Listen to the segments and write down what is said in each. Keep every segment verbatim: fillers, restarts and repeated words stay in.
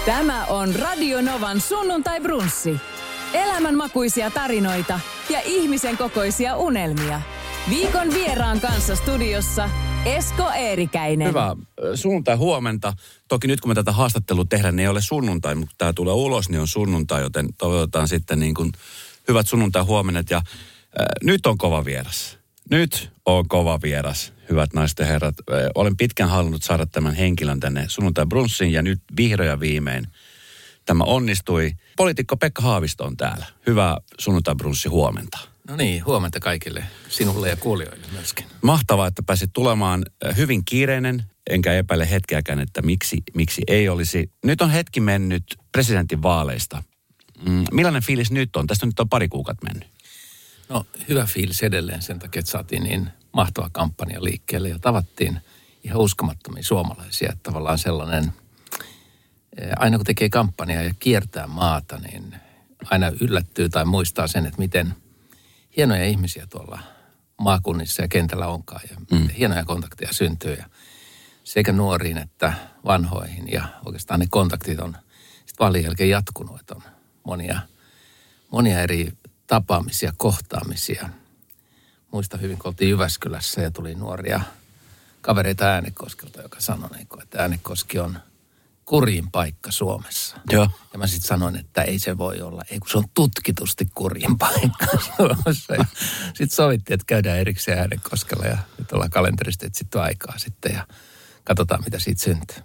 Tämä on Radio Novan sunnuntai-brunssi. Elämänmakuisia tarinoita ja ihmisen kokoisia unelmia. Viikon vieraan kanssa studiossa Esko Eerikäinen. Hyvää sunnuntai huomenta. Toki nyt kun me tätä haastattelua tehdään, niin ei ole sunnuntai, mutta tämä tulee ulos, niin on sunnuntai, joten toivotetaan sitten niin kuin hyvät sunnuntai huomenet. Ja äh, nyt on kova vieras. Nyt on kova vieras, hyvät naiset ja herrat. Äh, olen pitkään halunnut saada tämän henkilön tänne sunnuntai-brunssiin ja nyt vihdoin ja viimein tämä onnistui. Poliitikko Pekka Haavisto on täällä. Hyvää sunnuntai-brunssi huomenta. No niin, huomenta kaikille, sinulle ja kuulijoille myöskin. Mahtavaa, että pääsit tulemaan. Hyvin kiireinen, enkä epäile hetkeäkään, että miksi, miksi ei olisi. Nyt on hetki mennyt presidentinvaaleista. Mm, millainen fiilis nyt on? Tästä nyt on pari kuukautta mennyt. No hyvä fiilis edelleen sen takia, että saatiin niin mahtava kampanja liikkeelle ja tavattiin ihan uskomattomia suomalaisia. Että tavallaan sellainen, aina kun tekee kampanjaa ja kiertää maata, niin aina yllättyy tai muistaa sen, että miten hienoja ihmisiä tuolla maakunnissa ja kentällä onkaan ja mm. hienoja kontakteja syntyy ja sekä nuoriin että vanhoihin ja oikeastaan ne kontaktit on sitten vaalien jälkeen jatkunut, että on monia, monia eri tapaamisia, kohtaamisia. Muistan hyvin, kun oltiin Jyväskylässä ja tuli nuoria kavereita Äänekoskelta, joka sanoi, että Äänekoski on kurjin paikka Suomessa. Joo. Ja mä sitten sanoin, että ei se voi olla. Ei kun se on tutkitusti kurjin paikka Suomessa. Sitten sovittiin, että käydään erikseen Äänekoskella ja nyt ollaan kalenterista etsitty aikaa sitten ja katsotaan, mitä siitä syntyy.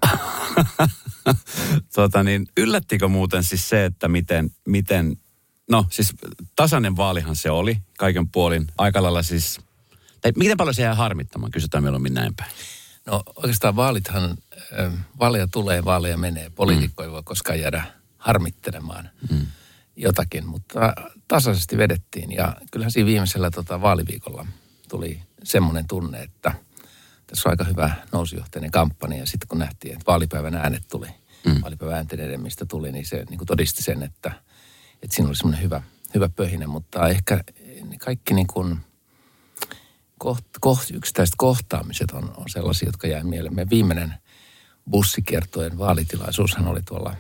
tota niin, yllättikö muuten siis se, että miten, miten, no siis tasainen vaalihan se oli kaiken puolin. Aika lailla siis, tai miten paljon se jää harmittamaan, kysytään mieluummin näin päin. No oikeastaan vaalithan, vaaleja tulee, vaaleja menee. Poliitikko ei voi koskaan jäädä harmittelemaan mm. jotakin, mutta tasaisesti vedettiin. Ja kyllähän siinä viimeisellä tota, vaaliviikolla tuli semmoinen tunne, että tässä on aika hyvä nousujohteinen kampanja. Ja sitten kun nähtiin, että vaalipäivän äänet tuli, mm. vaalipäivän äänten edemmistä tuli, niin se niin kuin todisti sen, että, että siinä oli semmoinen hyvä, hyvä pöhinä. Mutta ehkä kaikki niin kuin Koht, koht, yksittäiset kohtaamiset on, on sellaisia, jotka jää mieleen. Meidän viimeinen bussikiertojen vaalitilaisuushan oli tuolla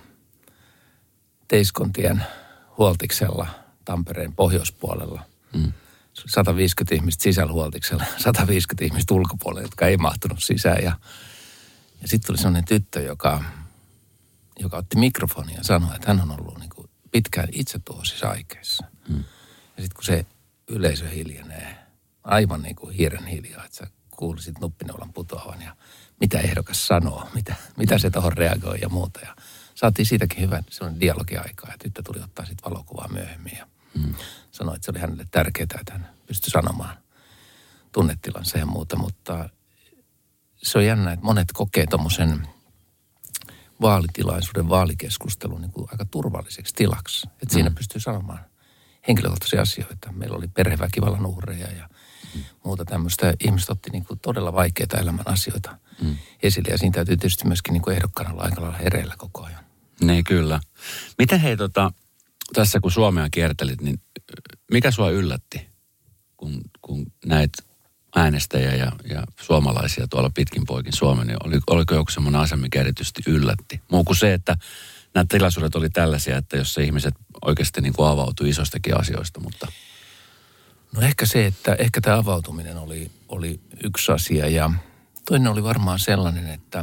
Teiskontien Huoltiksella Tampereen pohjoispuolella. Mm. sata viisikymmentä ihmistä sisällä Huoltiksella, sata viisikymmentä ihmistä ulkopuolella, jotka ei mahtunut sisään. Ja, ja sitten tuli sellainen tyttö, joka, joka otti mikrofonia ja sanoi, että hän on ollut niin kuin pitkään itsetuhoisissa aikeissa. Mm. Ja sitten kun se yleisö hiljenee, aivan niin kuin hiiren hiljaa, että sä kuulisit nuppineulan putoavan ja mitä ehdokas sanoo, mitä, mitä se tuohon reagoi ja muuta. Ja saatiin siitäkin hyvän sellainen dialogiaikaa ja tyttö tuli ottaa sitten valokuvaa myöhemmin ja mm. sanoi, että se oli hänelle tärkeää, että hän pystyi sanomaan tunnetilansa ja muuta. Mutta se on jännä, että monet kokee tommosen vaalitilaisuuden, vaalikeskustelun niin kuin aika turvalliseksi tilaksi. Että mm. siinä pystyy sanomaan henkilökohtaisia asioita. Meillä oli perheväkivallan uhreja ja mm. muuta tämmöistä. Ihmiset otti niin kuin todella vaikeita elämän asioita mm. esille. Ja siinä täytyy tietysti myöskin niin kuin ehdokkaana olla aika lailla hereillä koko ajan. Niin kyllä. Miten hei tota, tässä kun Suomea kiertelit, niin mikä sua yllätti, kun, kun näit äänestäjiä ja, ja suomalaisia tuolla pitkin poikin Suomen, niin oli, oliko joku semmoinen asia, mikä erityisesti yllätti? Muu kuin se, että nämä tilaisuudet oli tällaisia, että jos se ihmiset oikeasti niin kuin avautui isoistakin asioista, mutta no ehkä se, että ehkä tämä avautuminen oli, oli yksi asia ja toinen oli varmaan sellainen, että,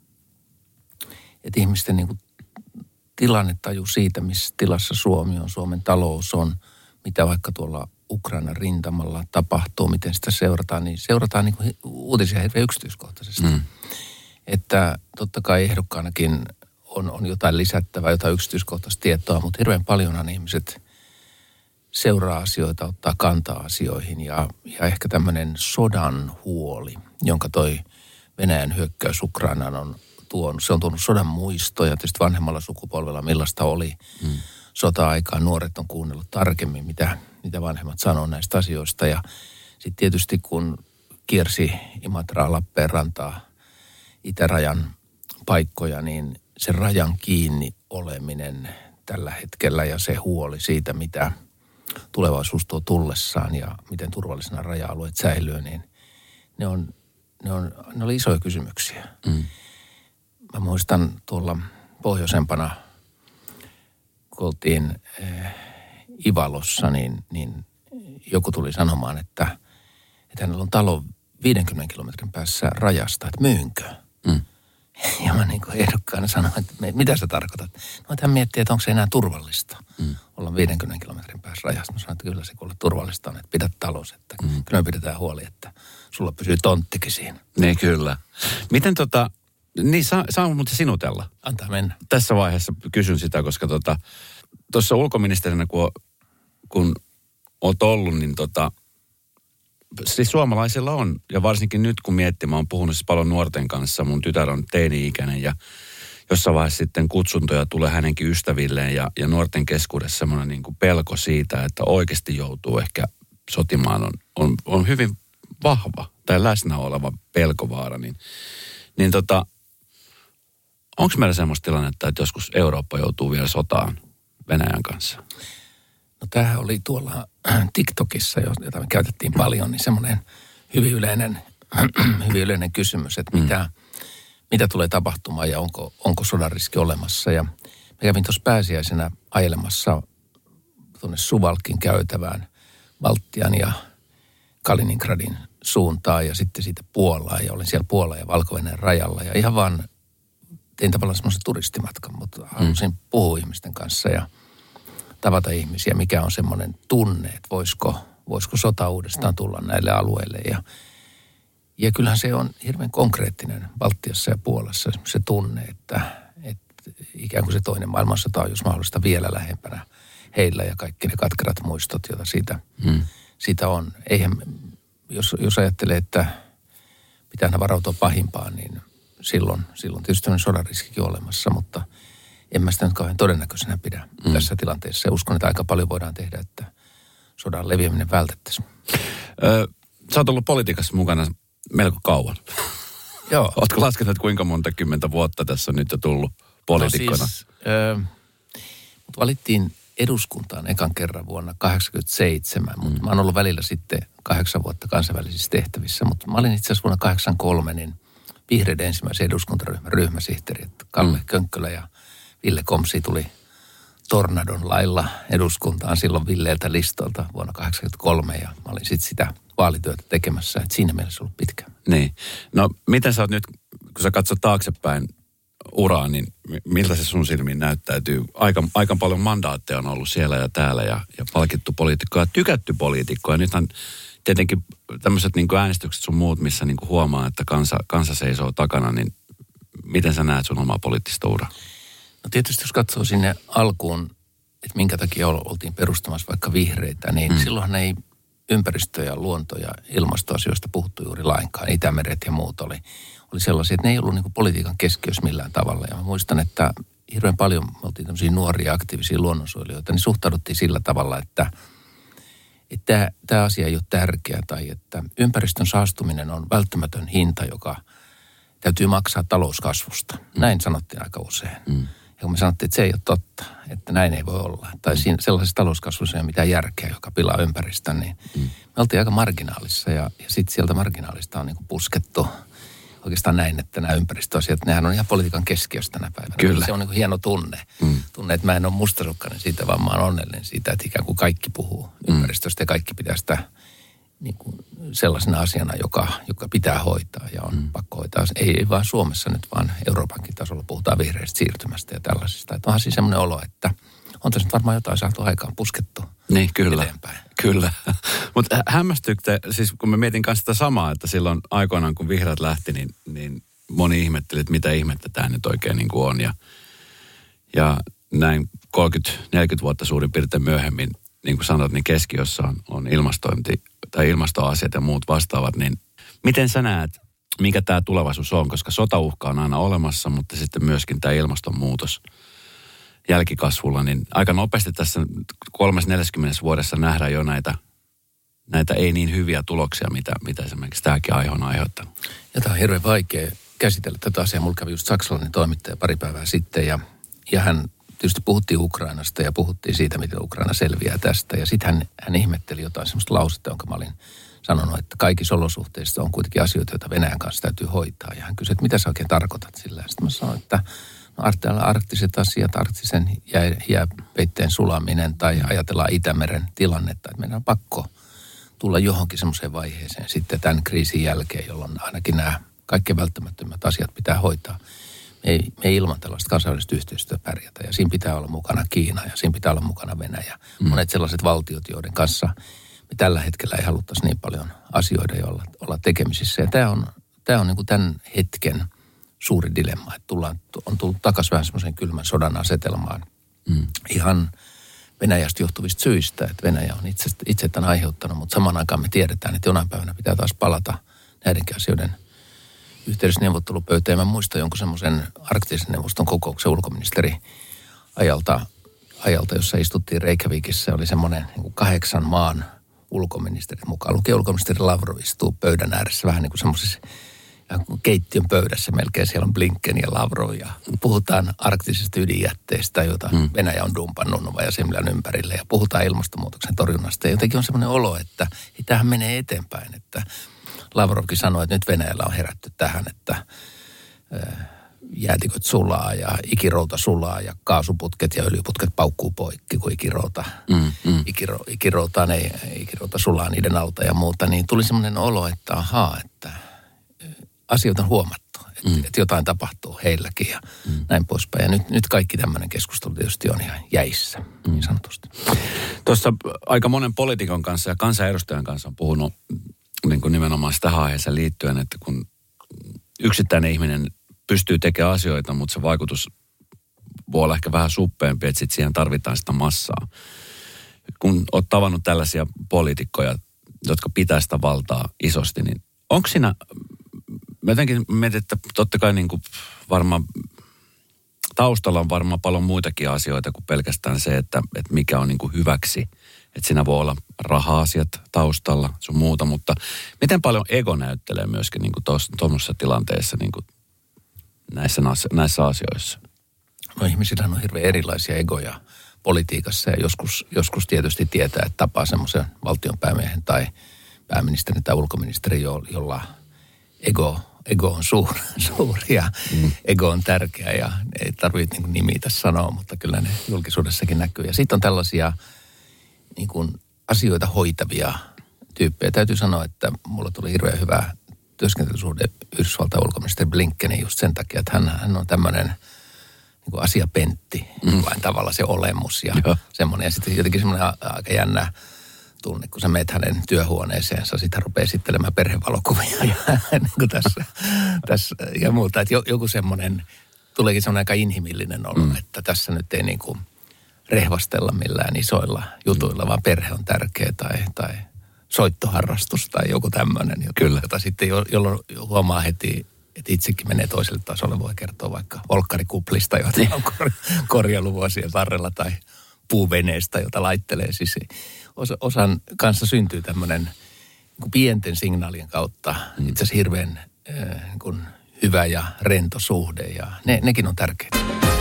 että ihmisten niin kuin tilannetaju siitä, missä tilassa Suomi on, Suomen talous on, mitä vaikka tuolla Ukrainan rintamalla tapahtuu, miten sitä seurataan, niin seurataan niin kuin uutisia hirveän yksityiskohtaisesti. Mm. Että totta kai ehdokkaanakin on, on jotain lisättävää, jotain yksityiskohtaista tietoa, mutta hirveän paljonhan ihmiset seuraa asioita, ottaa kantaa asioihin ja, ja ehkä tämmöinen sodan huoli, jonka toi Venäjän hyökkäys Ukrainaan on tuonut. Se on tuonut sodan muistoja, tietysti vanhemmalla sukupolvella millaista oli mm. sota-aikaa. Nuoret on kuunnellut tarkemmin, mitä, mitä vanhemmat sanoo näistä asioista ja sitten tietysti kun kiersi Imatraa, Lappeenrantaa, itärajan paikkoja, niin se rajan kiinni oleminen tällä hetkellä ja se huoli siitä, mitä tulevaisuus tuo tullessaan ja miten turvallisena raja-alueet säilyy, niin ne, on, ne, on, ne oli isoja kysymyksiä. Mm. Mä muistan tuolla pohjoisempana, kun oltiin eh, Ivalossa, niin, niin joku tuli sanomaan, että, että hänellä on talo viidenkymmenen kilometrin päässä rajasta, että myynkö? Mm. Ja mä niin kuin ehdokkaana sanoin, että mitä sä tarkoitat? No, että hän miettii, että onko se enää turvallista mm. olla viidenkymmenen kilometrin päässä rajasta. Mä sanoin, että kyllä se kuule turvallista on, että pidät talous, että mm. kyllä me pidetään huoli, että sulla pysyy tonttikin siinä. Niin kyllä. Miten tota, niin saa, saa muuten sinutella? Antaa mennä. Tässä vaiheessa kysyn sitä, koska tota, tuossa ulkoministerinä, kun, kun oot ollut, niin tota, siis suomalaisilla on, ja varsinkin nyt kun miettii, mä oon puhunut siis paljon nuorten kanssa, mun tytär on teini-ikäinen ja jossain vaiheessa sitten kutsuntoja tulee hänenkin ystävilleen ja, ja nuorten keskuudessa semmoinen niin kuin pelko siitä, että oikeasti joutuu ehkä sotimaan on, on, on hyvin vahva tai läsnä oleva pelkovaara, niin, niin tota, onko meillä semmoista tilannetta, että joskus Eurooppa joutuu vielä sotaan Venäjän kanssa? No tämähän oli tuolla TikTokissa, jota me käytettiin paljon, niin semmoinen hyvin yleinen, hyvin yleinen kysymys, että mitä, mm. mitä tulee tapahtumaan ja onko, onko sodan riski olemassa. Ja mä kävin tuossa pääsiäisenä ajelemassa tuonne Suwałkin käytävään Baltian ja Kaliningradin suuntaan ja sitten siitä Puolaan. Ja olin siellä Puolan ja Valko-Venäjän rajalla ja ihan vaan tein tavallaan semmoisen turistimatkan, mutta halusin mm. puhua ihmisten kanssa ja tavata ihmisiä, mikä on semmoinen tunne, että voisiko, voisiko sota uudestaan tulla näille alueille. Ja, ja kyllähän se on hirveän konkreettinen Baltiassa ja Puolassa se tunne, että, että ikään kuin se toinen maailmansota on jos mahdollista vielä lähempänä heillä ja kaikki ne katkerat muistot, joita siitä, hmm. siitä on. Eihän, jos, jos ajattelee, että pitää varautua pahimpaan, niin silloin, silloin tietysti on sodan riskikin olemassa, mutta en mä sitä nyt kauhean todennäköisenä pidä mm. tässä tilanteessa. Ja uskon, että aika paljon voidaan tehdä, että sodan leviäminen vältettäisiin. Öö, sä oot ollut politiikassa mukana melko kauan. Joo. Ootko laskenut, että kuinka monta kymmentä vuotta tässä on nyt jo tullut poliitikkona? No siis, öö, mut valittiin eduskuntaan ekan kerran vuonna kahdeksankymmentäseitsemän, mm. mutta mä oon ollut välillä sitten kahdeksan vuotta kansainvälisissä tehtävissä. Mutta mä olin itse asiassa vuonna kahdeksankymmentäkolme niin vihreiden ensimmäisen eduskuntaryhmän ryhmäsihteeri, että Kalle mm. Könkkölä ja Ville Komsi tuli tornadon lailla eduskuntaan silloin Villeeltä listolta vuonna kahdeksankymmentäkolme ja mä olin sitten sitä vaalityötä tekemässä, että siinä mielessä ollut pitkä. Niin. No miten sä oot nyt, kun sä katsot taaksepäin uraa, niin miltä se sun silmiin näyttäytyy? Aika, aika paljon mandaatteja on ollut siellä ja täällä ja, ja palkittu poliitikkoa ja tykätty poliitikkoa. Ja nythän tietenkin tämmöiset niin kuin äänestykset sun muut, missä niin kuin huomaa, että kansa, kansa seisoo takana, niin miten sä näet sun omaa poliittista uraa? No tietysti jos katsoo sinne alkuun, että minkä takia oltiin perustamassa vaikka vihreitä, niin mm. silloinhan ei ympäristö- ja luonto- ja ilmastoasioista puhuttu juuri lainkaan. Itämeret ja muut oli, oli sellaisia, että ne ei ollut niin kuin politiikan keskiössä millään tavalla. Ja mä muistan, että hirveän paljon me oltiin tämmöisiä nuoria aktiivisia luonnonsuojelijoita, niin suhtauduttiin sillä tavalla, että että tämä asia ei ole tärkeä tai että ympäristön saastuminen on välttämätön hinta, joka täytyy maksaa talouskasvusta. Näin sanottiin aika usein. Mm. Ja kun me sanottiin, että se ei ole totta, että näin ei voi olla. Tai siinä sellaisessa talouskasvussa ei ole mitään järkeä, joka pilaa ympäristön, niin mm. me oltiin aika marginaalissa. Ja, ja sitten sieltä marginaalista on niin kuin puskettu oikeastaan näin, että nämä ympäristöasiat, nehän on ihan politiikan keskiössä tänä päivänä. Kyllä. Se on niin kuin hieno tunne. Mm. Tunne, että mä en ole mustasukkainen siitä, vaan mä oon onnellinen siitä, että ikään kuin kaikki puhuu ympäristöstä ja kaikki pitää sitä niin kuin sellaisena asiana, joka, joka pitää hoitaa ja on mm. pakko hoitaa. Ei, ei vaan Suomessa nyt, vaan Euroopankin tasolla puhutaan vihreästä siirtymästä ja tällaisista. Että onhan siis semmoinen olo, että on tässä nyt varmaan jotain saatu aikaan puskettu niin, kyllä. eteenpäin. Kyllä. Mutta hämmästyykö te, siis kun mä mietin kanssa sitä samaa, että silloin aikoinaan kun vihreät lähti, niin, niin moni ihmetteli, että mitä ihmettä tämä nyt oikein niin kuin on. Ja, ja näin kolmekymmentä neljäkymmentä vuotta suurin piirtein myöhemmin, niin kuin sanot, niin keskiössä on, on ilmastointi tai ilmastoasiat ja muut vastaavat, niin miten sä näet, mikä tämä tulevaisuus on? Koska sotauhka on aina olemassa, mutta sitten myöskin tämä ilmastonmuutos jälkikasvulla, niin aika nopeasti tässä kolmessa neljässäkymmenessä vuodessa nähdään jo näitä, näitä ei niin hyviä tuloksia, mitä, mitä esimerkiksi tämäkin aihe on aiheuttanut. Ja tämä on hirveän vaikea käsitellä tätä asiaa. Mulla kävi just saksalainen toimittaja pari päivää sitten ja, ja hän tietysti puhuttiin Ukrainasta ja puhuttiin siitä, miten Ukraina selviää tästä. Ja sitten hän, hän ihmetteli jotain sellaista lausetta, jonka mä olin sanonut, että kaikissa olosuhteissa on kuitenkin asioita, joita Venäjän kanssa täytyy hoitaa. Ja hän kysyi, että mitä sä oikein tarkoitat sillä. Sitten mä sanoin, että arktiset asiat, arktisen jää, jääpeitteen sulaminen tai ajatellaan Itämeren tilannetta, että meidän on pakko tulla johonkin semmoiseen vaiheeseen sitten tämän kriisin jälkeen, jolloin ainakin nämä kaikkein välttämättömät asiat pitää hoitaa. Me ei, me ei ilman tällaista kansainvälistä yhteistyötä pärjätä ja siinä pitää olla mukana Kiina ja siinä pitää olla mukana Venäjä. Mm. Monet sellaiset valtiot, joiden kanssa me tällä hetkellä ei haluttaisi niin paljon asioida ja olla, olla tekemisissä. Ja tämä on, tämä on niin kuin tämän hetken suuri dilemma, että tullaan, on tullut takaisin vähän semmoisen kylmän sodan asetelmaan mm. ihan Venäjästä johtuvista syistä, että Venäjä on itse, itse tämän aiheuttanut, mutta samaan aikaan me tiedetään, että jonain päivänä pitää taas palata näidenkin asioiden yhteydessä neuvottelupöytään. Mä muistan jonkun semmoisen arktisen neuvoston kokouksen ulkoministeri ajalta, ajalta jossa istuttiin Reykjavikissa. Oli semmoinen niin kuin kahdeksan maan ulkoministerit mukaan. Lukee ulkoministeri Lavrov istuu pöydän ääressä vähän niin kuin semmoisessa keittiön pöydässä melkein. Siellä on Blinken ja Lavrov ja puhutaan arktisesta ydinjätteestä, jota hmm. Venäjä on dumpannut ja Simlän ympärille. Ja puhutaan ilmastonmuutoksen torjunnasta. Ja jotenkin on semmoinen olo, että tämähän menee eteenpäin, että Lavrovkin sanoi, että nyt Venäjällä on herätty tähän, että jäätiköt sulaa ja ikirouta sulaa ja kaasuputket ja öljyputket paukkuu poikki, kun ikirouta, mm, mm. Ikiro, ikiroutaan ei, ikirouta sulaa niiden alta ja muuta. Niin tuli semmoinen olo, että ahaa, että asioita on huomattu, että, mm. että jotain tapahtuu heilläkin ja mm. näin poispäin. Ja nyt, nyt kaikki tämmöinen keskustelu tietysti on ihan jäissä, mm. niin sanotusti. Tuossa aika monen poliitikon kanssa ja kansanedustajan kanssa on puhunut niin kuin nimenomaan sitä aiheeseen liittyen, että kun yksittäinen ihminen pystyy tekemään asioita, mutta se vaikutus voi olla ehkä vähän suppeampi, että sitten siihen tarvitaan sitä massaa. Kun olet tavannut tällaisia poliitikkoja, jotka pitää sitä valtaa isosti, niin onko siinä, mä jotenkin mietin, että totta kai niin kuin varmaan taustalla on varmaan paljon muitakin asioita kuin pelkästään se, että, että mikä on niin kuin hyväksi. Että siinä voi olla raha-asiat taustalla, sun muuta, mutta miten paljon ego näyttelee myöskin niin tuommoisessa tilanteessa niin kuin näissä, näissä asioissa? No ihmisillä on hirveän erilaisia egoja politiikassa ja joskus, joskus tietysti tietää, että tapaa semmoisen valtionpäämiehen tai pääministerin tai ulkoministerin, jolla ego, ego on suur, suuri ja mm. ego on tärkeä ja ei tarvitse niin nimitä sanoa, mutta kyllä ne julkisuudessakin näkyy. Ja sitten on tällaisia niin kuin asioita hoitavia tyyppejä. Täytyy sanoa, että mulla tuli hirveän hyvä työskentelysuhde Yhdysvaltain ulkoministeri Blinkenin just sen takia, että hän, hän on tämmöinen niin kuin asiapentti, mm. vain tavalla se olemus ja Joo. semmoinen. Ja sitten jotenkin semmoinen aika jännä tunne, kun sä meet hänen työhuoneeseensa, sitten hän rupeaa esittelemään perhevalokuvia ja niin kuin tässä, tässä ja muuta. Että joku semmoinen, tuleekin semmoinen aika inhimillinen olo, mm. että tässä nyt ei niin kuin rehvastella millään isoilla jutuilla, vaan perhe on tärkeä tai, tai soittoharrastus tai joku tämmöinen, jota, jota sitten jo, jolloin huomaa heti, että itsekin menee toiselle tasolle, voi kertoa vaikka volkkarikuplista, jota on kor, korjailu vuosien varrella tai puuveneestä, jota laittelee. Siis osa, osan kanssa syntyy tämmöinen niin pienten signaalien kautta mm. itse asiassa hirveän äh, niin hyvä ja rento suhde ja ne, nekin on tärkeitä.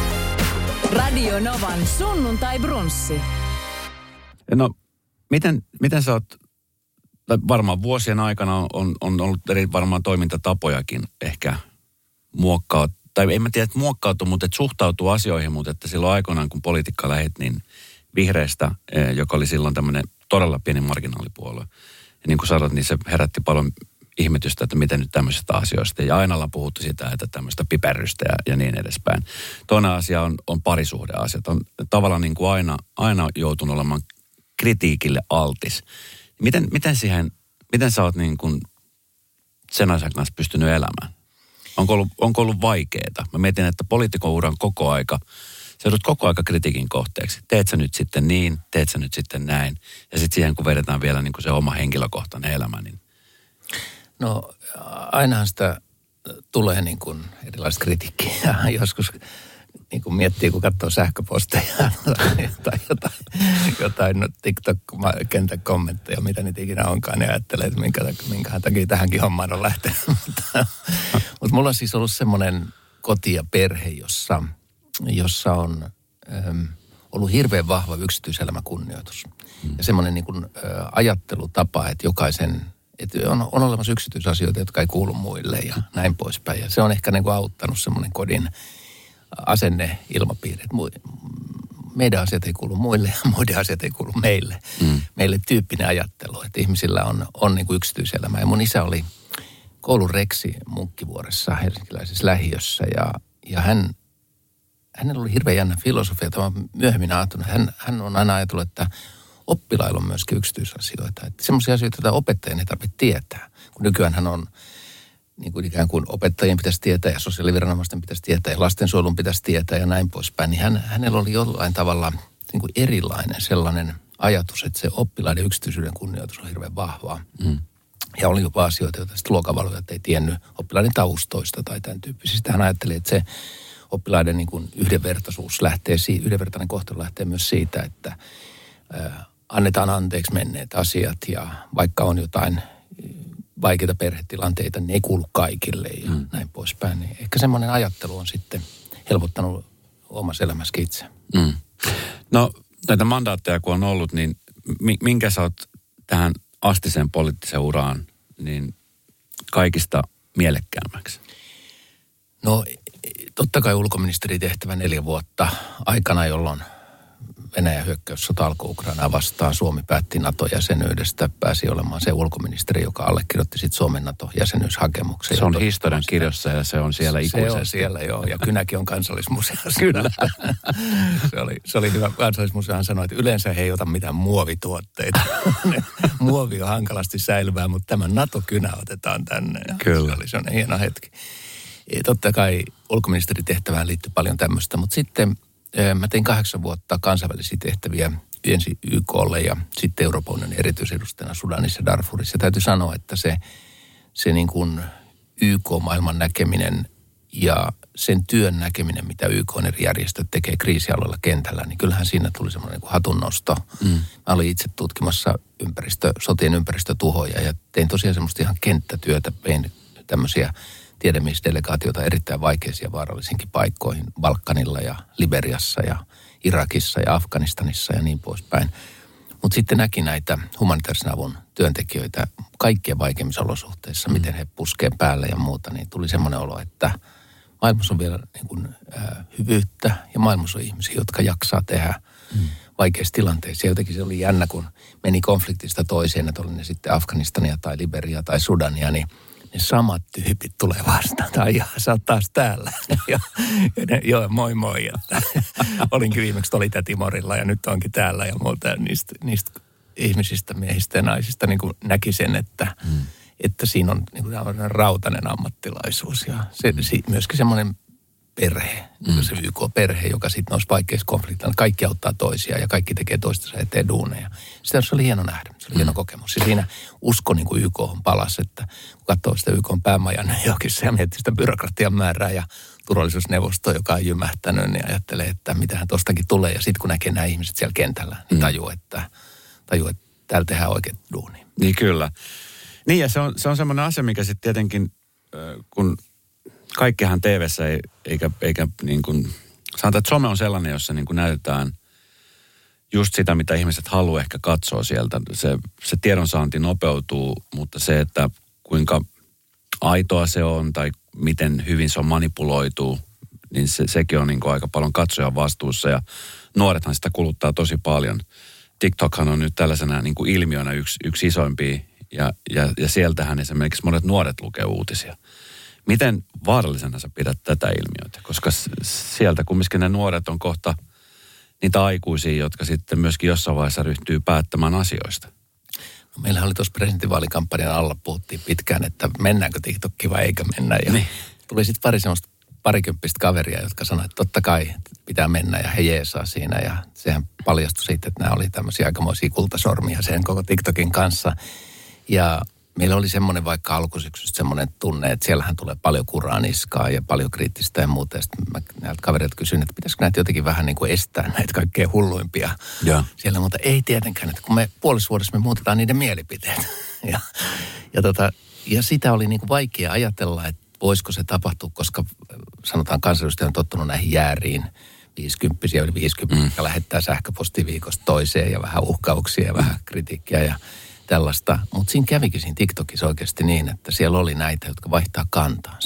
Radio Novan sunnuntai brunssi. No, miten, miten sä oot, varmaan vuosien aikana on, on ollut eri varmaan toimintatapojakin ehkä muokkaa, tai en mä tiedä, että muokkautuu, mutta että suhtautuu asioihin, mutta että silloin aikoinaan, kun politiikka lähti, niin vihreistä, joka oli silloin tämmöinen todella pieni marginaalipuolue. Ja niin kuin sanoit, niin se herätti paljon ihmetystä, että miten nyt tämmöisestä asioista. Ja aina ollaan puhuttu sitä, että tämmöistä piperrystä ja, ja niin edespäin. Toinen asia on, on parisuhdeasiat. On tavallaan niin kuin aina, aina joutunut olemaan kritiikille altis. Miten, miten siihen, miten sä oot niin kuin sen asian kanssa pystynyt elämään? Onko ollut, onko ollut vaikeaa? Mä mietin, että poliitikon uran koko aika, sä joudut koko aika kritiikin kohteeksi. Teet sä nyt sitten niin, teet sä nyt sitten näin. Ja sitten siihen, kun vedetään vielä niin kuin se oma henkilökohtainen elämä, niin no ainahan sitä tulee niin kuin erilaista kritiikkiä. Joskus niin kuin miettii, kun katsoo sähköposteja tai jotain, jotain no TikTok-kentän kommentteja, mitä niitä ikinä onkaan, niin ajattelee, että minkä, minkä takia tähänkin hommaan on lähtenyt. Mutta, mutta mulla on siis ollut semmoinen koti ja perhe, jossa, jossa on äm, ollut hirveän vahva yksityiselämäkunnioitus. Mm. Ja semmoinen niin kuin, ä, ajattelutapa, että jokaisen että on, on olemassa yksityisasioita, jotka ei kuulu muille ja näin poispäin. Ja se on ehkä niin kuin auttanut semmoinen kodin asenne, ilmapiiri. Meidän asiat ei kuulu muille ja muiden asiat ei kuulu meille. Mm. Meille tyyppinen ajattelu, että ihmisillä on, on niin kuin yksityiselämä. Ja mun isä oli koulureksi Munkkivuoressa, helsinkiläisessä lähiössä ja, ja hän, hänellä oli hirveän jännä filosofia, jota mä myöhemmin ajattelin. Hän, hän on aina ajatellut, että oppilailla on myöskin yksityisasioita. Että sellaisia asioita, joita opettajan ei tarvitse tietää. Kun nykyään hän on niin kuin ikään kuin opettajien pitäisi tietää ja sosiaaliviranomaisten pitäisi tietää ja lastensuojelun pitäisi tietää ja näin poispäin. Niin hän, hänellä oli jollain tavalla niin kuin erilainen sellainen ajatus, että se oppilaiden yksityisyyden kunnioitus on hirveän vahvaa. Mm. Ja oli jopa asioita, joita sitten luokanvalvojat ei tiennyt oppilaiden taustoista tai tämän tyyppisistä. Hän ajatteli, että se oppilaiden niin kuin yhdenvertaisuus lähtee, yhdenvertainen kohtelu lähtee myös siitä, että ää, annetaan anteeksi menneet asiat ja vaikka on jotain vaikeita perhetilanteita, ne ei kuulu kaikille ja mm. näin poispäin. Niin ehkä semmoinen ajattelu on sitten helpottanut omassa elämässäkin itse. Mm. No näitä mandaatteja kun on ollut, niin minkä sä oot tähän astiseen poliittiseen uraan niin kaikista mielekkäämmäksi? No totta kai ulkoministeritehtävä neljä vuotta aikana, jolloin Venäjän hyökkäyssota alkoi Ukrainaa vastaan. Suomi päätti NATO-jäsenyydestä, pääsi olemaan se ulkoministeri, joka allekirjoitti sitten Suomen NATO-jäsenyyshakemuksen. Se on historian kirjossa ja se on siellä ikuisesti. Se on siellä, joo. Ja kynäkin on Kansallismuseossa. Kyllä. se, oli, se oli hyvä. Kansallismuseohan sanoi, että yleensä he ei ota mitään muovituotteita. Muovi on hankalasti säilyvää, mutta tämä NATO-kynä otetaan tänne. Ja Kyllä. Se oli sellainen hieno hetki. Ja totta kai ulkoministeritehtävään liittyy paljon tämmöistä, mutta sitten mä tein kahdeksan vuotta kansainvälisiä tehtäviä ensin Y K:lle ja sitten Euroopan unionin erityisedustajana Sudanissa ja Darfurissa. Ja täytyy sanoa, että se, se niin kuin Y K-maailman näkeminen ja sen työn näkeminen, mitä Y K:n eri järjestöt tekee kriisialueella kentällä, niin kyllähän siinä tuli semmoinen niin kuin hatunnosto. Mm. Mä olin itse tutkimassa ympäristö, sotien ympäristötuhoja ja tein tosiaan semmoista ihan kenttätyötä, vein tämmöisiä tiedemiesdelegaatiota erittäin vaikeisiin ja vaarallisinkin paikkoihin Balkanilla ja Liberiassa ja Irakissa ja Afganistanissa ja niin poispäin. Mutta sitten näki näitä humanitaarisen avun työntekijöitä kaikkien vaikeimmissa olosuhteissa, mm. miten he puskee päälle ja muuta, niin tuli semmoinen olo, että maailmassa on vielä niin kuin, äh, hyvyyttä ja maailmassa on ihmisiä, jotka jaksaa tehdä mm. vaikeissa tilanteissa. Ja jotenkin se oli jännä, kun meni konfliktista toiseen, että oli ne sitten Afganistania tai Liberia tai Sudania, niin ne samat tyypit tulee vastaan. Tai ja, sä oot taas täällä. ja, ja ne, joo, moi moi. Että, olinkin viimeksi Tolita Timorilla ja nyt onkin täällä ja muuta. Niistä, niistä ihmisistä, miehistä ja naisista niin kuin näki sen, että, mm. että siinä on niin kuin rautainen ammattilaisuus. Ja se, mm. se, myöskin semmoinen perhe, mm. se Y K-perhe, joka sitten noissa vaikeissa konflikteissa, kaikki auttaa toisiaan ja kaikki tekee toistensa eteen duuneja. Sitä se oli hieno nähdä, se oli mm. hieno kokemus. Ja siinä usko niin kuin Y K:hon palasi, että kun katsoo sitä Y K:n päämajan johonkin ja miettii sitä byrokratian määrää ja turvallisuusneuvostoa, joka on jymähtänyt, niin ajattelee, että mitähän tostakin tulee. Ja sitten kun näkee nämä ihmiset siellä kentällä, niin tajuu, että, tajuu, että täällä tehdään oikein duunia. Niin kyllä. Niin ja se on, se on semmoinen asia, mikä sitten tietenkin, kun kaikkihan T V:ssä ei, eikä, eikä niin kuin, sanotaan, että some on sellainen, jossa niin kuin näytetään just sitä, mitä ihmiset haluaa ehkä katsoa sieltä. Se, se tiedonsaanti nopeutuu, mutta se, että kuinka aitoa se on tai miten hyvin se on manipuloitu, niin se, sekin on niin kuin aika paljon katsojan vastuussa ja nuorethan sitä kuluttaa tosi paljon. TikTokhan on nyt tällaisena niin kuin ilmiönä yksi, yksi isoimpia ja, ja, ja sieltähän esimerkiksi monet nuoret lukee uutisia. Miten vaarallisena sä pidät tätä ilmiötä? Koska sieltä kumminkin ne nuoret on kohta niitä aikuisia, jotka sitten myöskin jossain vaiheessa ryhtyy päättämään asioista. No, meillä oli tuossa presidentinvaalikampanjan alla, puhuttiin pitkään, että mennäänkö TikTokkiin vai eikö mennä. Ja niin. Tuli sitten pari semmoista parikymppistä kaveria, jotka sanoi, että totta kai pitää mennä ja he jeesaa siinä. Ja sehän paljastui siitä, että nämä oli tämmöisiä aikamoisia kultasormia sen koko TikTokin kanssa. Ja meillä oli semmoinen vaikka alkusyksystä semmoinen tunne, että siellähän tulee paljon kuraa niskaa ja paljon kriittistä ja muuta. Ja sitten mä näiltä kavereilta kysyin, että pitäisikö näitä jotenkin vähän niin kuin estää näitä kaikkein hulluimpia ja. Siellä. Mutta ei tietenkään, että kun me puolessa vuodessa me muutetaan niiden mielipiteet. ja, ja, tota, ja sitä oli niin kuin vaikea ajatella, että voisiko se tapahtua, koska sanotaan kansanedustaja on tottunut näihin jääriin. Viisikymppisiä yli viisikymppisiä, mm. jotka lähettää sähköpostiviikosta toiseen ja vähän uhkauksia ja vähän kritiikkiä ja tällaista. Mutta siinä kävikin siinä TikTokissa oikeasti niin, että siellä oli näitä, jotka vaihtaa kantansa.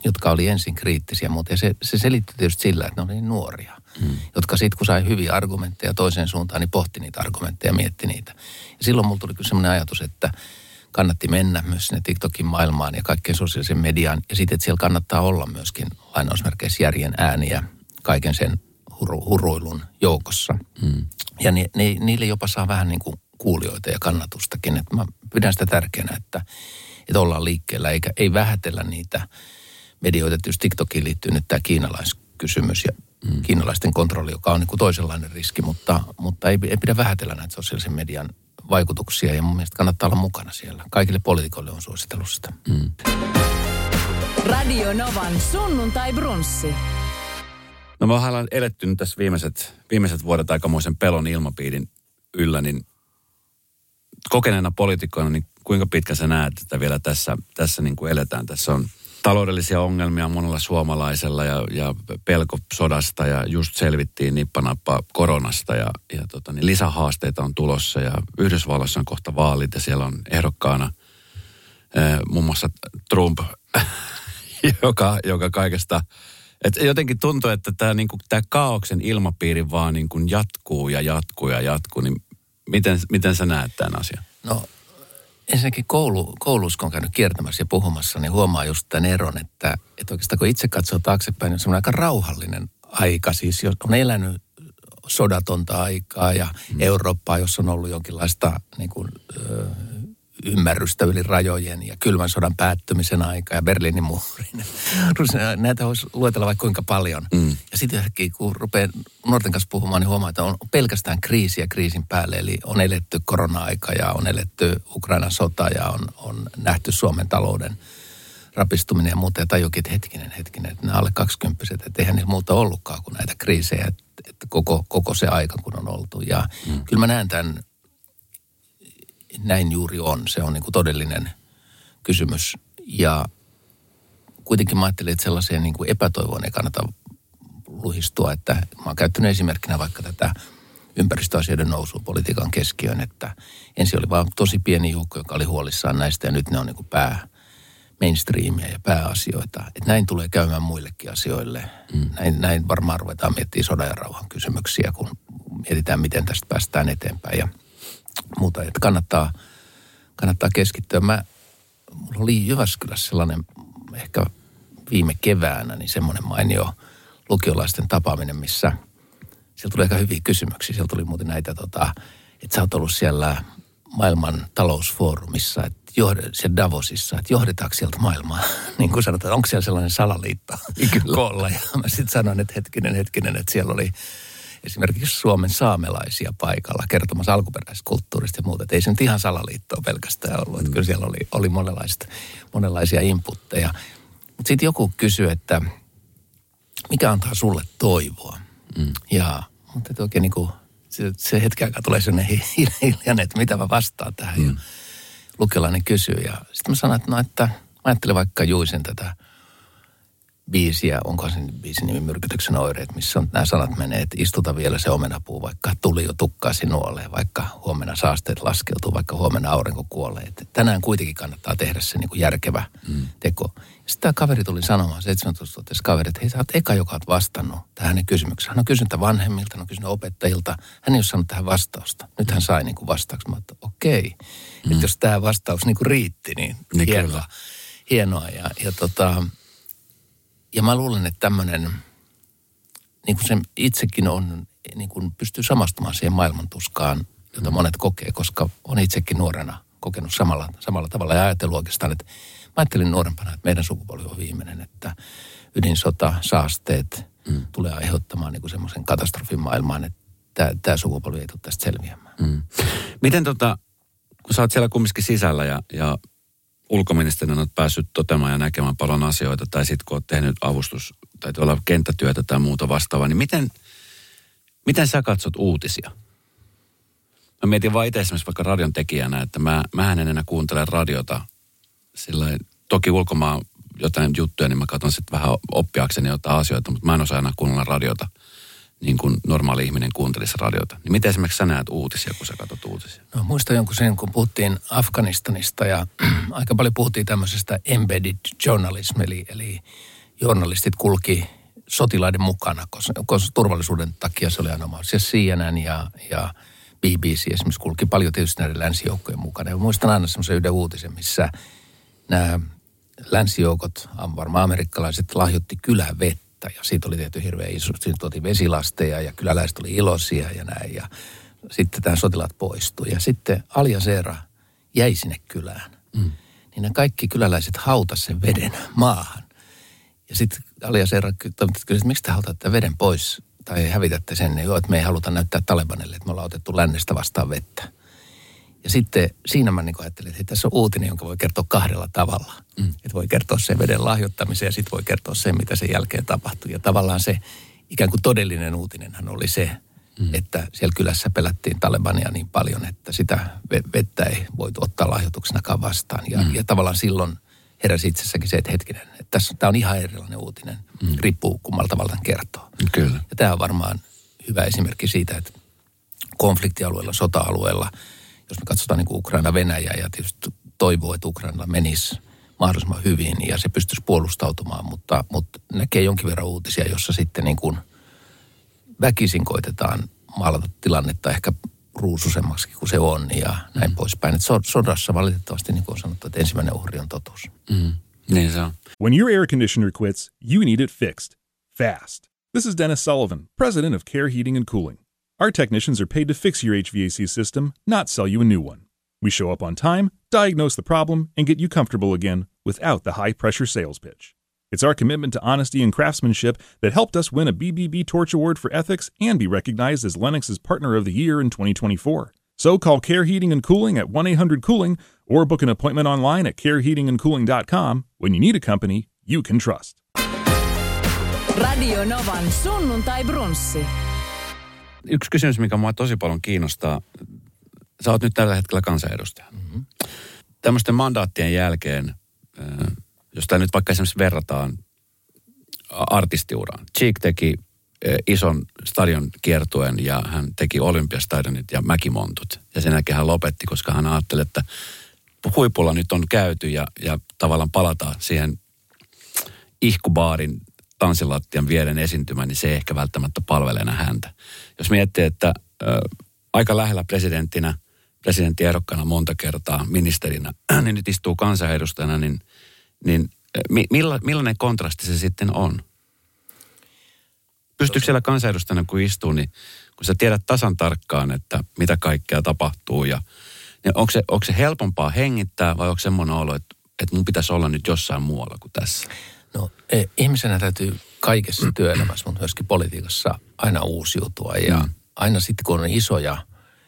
jotka oli ensin kriittisiä, mutta se, se selittyi tietysti sillä, että ne oli niin nuoria, mm. jotka sitten kun sai hyviä argumentteja toiseen suuntaan, niin pohti niitä argumentteja ja mietti niitä. Ja silloin mulla tuli kyllä semmoinen ajatus, että kannatti mennä myös sinne TikTokin maailmaan ja kaikkeen sosiaalisen mediaan. Ja sitten, että siellä kannattaa olla myöskin lainausmerkeissä järjen ääniä kaiken sen huru, huruilun joukossa. Mm. Ja ni, ni, niille jopa saa vähän niin kuin kuulijoita ja kannatustakin. Että mä pidän sitä tärkeänä, että, että ollaan liikkeellä, eikä ei vähätellä niitä medioita. Tietysti TikTokiin liittyy nyt tämä kiinalaiskysymys ja mm. kiinalaisten kontrolli, joka on niin kuin toisenlainen riski, mutta, mutta ei, ei pidä vähätellä näitä sosiaalisen median vaikutuksia ja mun mielestä kannattaa olla mukana siellä. Kaikille poliitikoille on suositellut sitä. Mm. Radio Novan sunnuntai brunssi. No me ollaan eletty nyt tässä viimeiset, viimeiset vuodet aikamoisen pelon ilmapiirin yllä, niin kokeneena poliitikkoina, niin kuinka pitkä sä näet, että vielä tässä, tässä niin kuin eletään? Tässä on taloudellisia ongelmia monella suomalaisella ja, ja pelko sodasta ja just selvittiin nippanappa koronasta ja, ja tota, niin lisähaasteita on tulossa ja Yhdysvalloissa on kohta vaalit ja siellä on ehdokkaana eh, muun muassa Trump, joka, joka kaikesta, et jotenkin tuntuu, että tämä niinku, kaaoksen ilmapiiri vaan niinku jatkuu ja jatkuu ja jatkuu, niin miten, miten sä näet tämän asian? No ensinnäkin koulu, koulussa, kun on käynyt kiertämässä ja puhumassa, niin huomaa just tämän eron, että, että oikeastaan kun itse katsoo taaksepäin, niin on semmoinen aika rauhallinen aika. Siis jos on elänyt sodatonta aikaa ja mm. Eurooppaa, jossa on ollut jonkinlaista niin kuin, ö, ymmärrystä yli rajojen ja kylmän sodan päättymisen aika ja Berliinin muurin. Näitä voisi luetella vaikka kuinka paljon. Mm. Ja sitten yhtäkkiä, kun rupeaa nuorten kanssa puhumaan, niin huomaa, että on pelkästään kriisiä kriisin päälle. Eli on eletty korona-aika ja on eletty Ukrainan sota ja on, on nähty Suomen talouden rapistuminen ja muuta. Ja tajuukin, että hetkinen, hetkinen, että nämä alle kaksikymppiset, että eihän niillä muuta ollutkaan kuin näitä kriisejä, että, että koko, koko se aika, kun on oltu. Ja mm. kyllä mä näen tämän, näin juuri on. Se on niin kuin todellinen kysymys. Ja kuitenkin mä ajattelin, että sellaiseen niin kuin epätoivoon ei kannata luhistua. Että mä oon käyttänyt esimerkkinä vaikka tätä ympäristöasioiden nousua politiikan keskiöön, että ensin oli vaan tosi pieni joukko, joka oli huolissaan näistä ja nyt ne on niin kuin pää mainstreamia ja pääasioita. Että näin tulee käymään muillekin asioille. Mm. Näin, näin varmaan ruvetaan miettimään sodan ja rauhan kysymyksiä, kun mietitään, miten tästä päästään eteenpäin ja muuta, että kannattaa, kannattaa keskittyä. Mä, mulla oli Jyväskylässä sellainen ehkä viime keväänä, niin semmoinen mainio lukiolaisten tapaaminen, missä siellä tuli aika hyviä kysymyksiä. Siellä tuli muuten näitä, tota, että sä oot ollut siellä maailman talousfoorumissa, että johd, siellä Davosissa, että johdetaanko sieltä maailmaa? Niin kuin sanotaan, onko siellä sellainen salaliitto koolla? Ja mä sitten sanoin, että hetkinen, hetkinen, että siellä oli esimerkiksi Suomen saamelaisia paikalla kertomassa alkuperäiskulttuurista ja muuta. Että ei se nyt ihan salaliittoa pelkästään ollut. Että kyllä siellä oli, oli monenlaista, monenlaisia inputteja. Mutta sitten joku kysyi, että mikä antaa sulle toivoa? Mm. Ja mutta oikein niin kuin se, se hetki aikaa tulee sellainen hiljainen, että mitä mä vastaan tähän. Mm. Ja lukiolainen kysyy ja sitten mä sanoin, että no että mä ajattelin vaikka Juisen tätä biisiä, onko se biisin nimi Myrkytyksen oireet, missä on, nämä sanat menee, että istuta vielä se omenapuu, vaikka tuli jo tukkaasi nuoleen, vaikka huomenna saasteet laskeutuu, vaikka huomenna aurinko kuolee. Että tänään kuitenkin kannattaa tehdä se niin kuin järkevä mm. teko. Sitten tämä kaveri tuli sanomaan, seitsemäntoistavuotias kaveri, että hei, sä oot eka, joka oot vastannut tähän hänen kysymykseen. Hän on kysynyt vanhemmilta, hän on kysynyt opettajilta, hän ei ole saanut tähän vastausta. Nyt hän sai niin kuin vastauksen, mä että okei, mm. että jos tämä vastaus niin kuin riitti, niin, niin hienoa. hienoa. Ja, ja tota... Ja mä luulen, että tämmöinen, niin kuin se itsekin on, niin kuin pystyy samastumaan siihen maailmantuskaan, jota monet kokee, koska on itsekin nuorena kokenut samalla, samalla tavalla. Ja ajatellut oikeastaan, että mä ajattelin nuorempana, että meidän sukupolvi on viimeinen, että ydinsota, saasteet mm. tulee aiheuttamaan niin kuin semmoisen katastrofin maailmaan, että tämä sukupolvi ei tule tästä selviämään. Mm. Miten tota, kun sä oot siellä kumminkin sisällä ja... ja ulkoministerinä olet päässyt toteamaan ja näkemään paljon asioita, tai sitten kun olet tehnyt avustus, tai tuolla kenttätyötä tai muuta vastaavaa, niin miten, miten sä katsot uutisia? Mä mietin vaan itse esimerkiksi vaikka radion tekijänä, että mä, mähän en enää kuuntele radiota, sillä toki ulkomaan jotain juttuja, niin mä katson sitten vähän oppiakseni jotain asioita, mutta mä en osaa enää kuunnella radiota, niin kuin normaali ihminen kuuntelisi radiota. Niin miten esimerkiksi sä näet uutisia, kun sä katsot uutisia? No muistan jonkun sen, kun puhuttiin Afganistanista ja aika paljon puhuttiin tämmöisestä embedded journalism, eli, eli journalistit kulki sotilaiden mukana, koska, koska turvallisuuden takia se oli aina mahdollista. C N N ja, ja B B C esimerkiksi kulki paljon tietysti näiden länsijoukkojen mukana. Ja muistan aina semmoisen yhden uutisen, missä nämä länsijoukot, varmaan amerikkalaiset, lahjoitti kylän vettä. Ja siitä oli tehty hirveän iso, siitä tuotiin vesilasteja ja kyläläiset oli iloisia ja näin. Ja sitten tämä sotilaat poistui. Ja sitten Al Jazeera jäi sinne kylään. Mm. Niin nämä kaikki kyläläiset hautas sen veden maahan. Ja sitten Al Jazeera toimittajat kysyivät, että miksi te hautatte veden pois tai hävitätte sen, niin joo, että me ei haluta näyttää Talebanille, että me ollaan otettu lännestä vastaan vettä. Ja sitten siinä mä niin ajattelin, että tässä on uutinen, jonka voi kertoa kahdella tavalla. Mm. Että voi kertoa sen veden lahjoittamisen ja sitten voi kertoa sen, mitä sen jälkeen tapahtui. Ja tavallaan se ikään kuin todellinen uutinenhan oli se, mm. että siellä kylässä pelättiin Talebania niin paljon, että sitä vettä ei voitu ottaa lahjoituksenakaan vastaan. Ja, mm. ja tavallaan silloin heräsi itsessäkin se, että hetkinen, että tässä, tämä on ihan erilainen uutinen. Mm. Riippuu kummalla tavalla kertoo. Kyllä. Ja tämä on varmaan hyvä esimerkki siitä, että konfliktialueella, sota-alueella, jos me katsotaan niin kuin Ukraina-Venäjä ja tietysti toivoo, että Ukraina menisi mahdollisimman hyvin ja se pystyisi puolustautumaan, mutta, mutta näkee jonkin verran uutisia, jossa sitten niin kuin väkisin koitetaan maalata tilannetta ehkä ruususemmaksi kuin se on ja näin mm. poispäin. Että sodassa valitettavasti, niin kuin on sanottu, että ensimmäinen uhri on totuus. Mm. Niin se on. When your air conditioner quits, you need it fixed. Fast. This is Dennis Sullivan, president of Care Heating and Cooling. Our technicians are paid to fix your H V A C system, not sell you a new one. We show up on time, diagnose the problem, and get you comfortable again without the high-pressure sales pitch. It's our commitment to honesty and craftsmanship that helped us win a B B B Torch Award for Ethics and be recognized as Lennox's Partner of the Year in twenty twenty-four. So call Care Heating and Cooling at one eight hundred cooling or book an appointment online at care heating and cooling dot com. When you need a company you can trust. Radio Novan sunnuntai brunssi. Yksi kysymys, mikä mua tosi paljon kiinnostaa. Sä oot nyt tällä hetkellä kansanedustaja. Mm-hmm. Tämmöisten mandaattien jälkeen, jos tämä nyt vaikka esimerkiksi verrataan artistiuraan. Cheek teki ison stadion kiertueen ja hän teki Olympiastadionit ja mäkimontut. Ja sen jälkeen hän lopetti, koska hän ajatteli, että huipulla nyt on käyty ja, ja tavallaan palataan siihen ihkubaarin tanssilattian vieden esiintymään, niin se ei ehkä välttämättä palvele enää häntä. Jos miettii, että ö, aika lähellä presidenttinä, presidenttiehdokkaana monta kertaa, ministerinä, niin nyt istuu kansanedustajana, niin, niin mi, milla, millainen kontrasti se sitten on? Pystyykö siellä kansanedustajana, kun istuu, niin kun sä tiedät tasan tarkkaan, että mitä kaikkea tapahtuu, ja niin onko, se, onko se helpompaa hengittää vai onko semmoinen olo, että, että mun pitäisi olla nyt jossain muualla kuin tässä? No eh, ihmisenä täytyy kaikessa työelämässä, mutta myöskin politiikassa aina uusiutua ja mm. aina sitten kun on isoja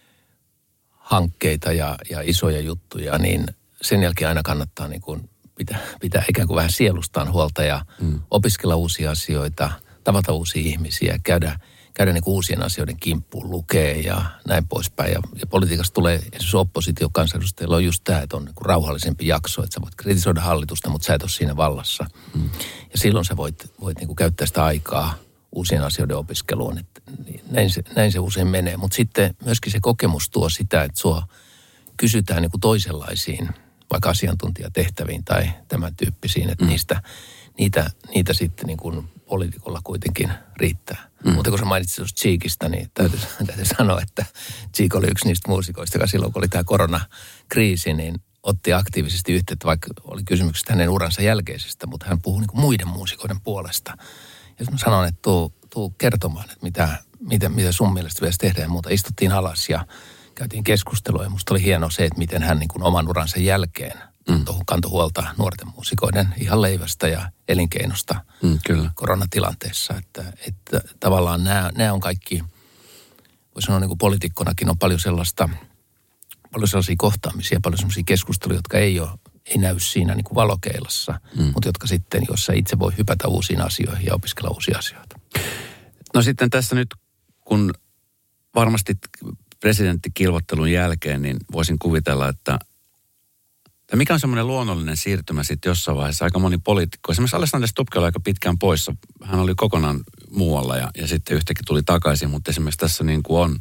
hankkeita ja, ja isoja juttuja, niin sen jälkeen aina kannattaa niin kuin pitää, pitää ikään kuin vähän sielustaan huolta ja mm. opiskella uusia asioita, tavata uusia ihmisiä, käydä, käydä niin kuin uusien asioiden kimppuun, lukea ja näin poispäin. Ja, ja politiikassa tulee, esimerkiksi oppositiokansanedustajilla on just tämä, että on niin kuin rauhallisempi jakso, että sä voit kritisoida hallitusta, mutta sä et ole siinä vallassa. Mm. Ja silloin sä voit, voit niin kuin käyttää sitä aikaa uusien asioiden opiskeluun. Että näin, se, näin se usein menee. Mutta sitten myöskin se kokemus tuo sitä, että sua kysytään niin kuin toisenlaisiin, vaikka asiantuntijatehtäviin tai tämän tyyppisiin, että mm. niistä, niitä, niitä sitten niin kuin poliitikolla kuitenkin riittää. Mm. Mutta kun sä mainitsit tuosta Cheekistä, niin täytyy, täytyy sanoa, että Cheek oli yksi niistä muusikoista, joka silloin kun oli tämä koronakriisi, niin otti aktiivisesti yhteyttä, vaikka oli kysymyksestä hänen uransa jälkeisestä, mutta hän puhui niin kuin muiden muusikoiden puolesta. Ja mä sanon, että tuu, tuu kertomaan, että mitä, mitä, mitä sun mielestä pitäisi tehdä ja muuta. Istuttiin alas ja käytiin keskustelua ja musta oli hienoa se, että miten hän niin kuin oman uransa jälkeen mm. kantoi huolta nuorten muusikoiden ihan leivästä ja elinkeinosta mm, kyllä. koronatilanteessa. Että, että tavallaan nämä, nämä on kaikki, voi sanoa niin kuin poliitikkonakin on paljon sellaista, paljon sellaisia kohtaamisia, paljon sellaisia keskusteluja, jotka ei ole, ei näy siinä niin kuin valokeilassa, mm. mutta jotka sitten, jossa itse voi hypätä uusiin asioihin ja opiskella uusia asioita. No sitten tässä nyt, kun varmasti presidenttikilvottelun jälkeen, niin voisin kuvitella, että mikä on semmoinen luonnollinen siirtymä sitten jossain vaiheessa. Aika moni poliitikko, esimerkiksi Alexander Stubbkin oli aika pitkään poissa. Hän oli kokonaan muualla ja, ja sitten yhtäkkiä tuli takaisin, mutta esimerkiksi tässä niin kuin on,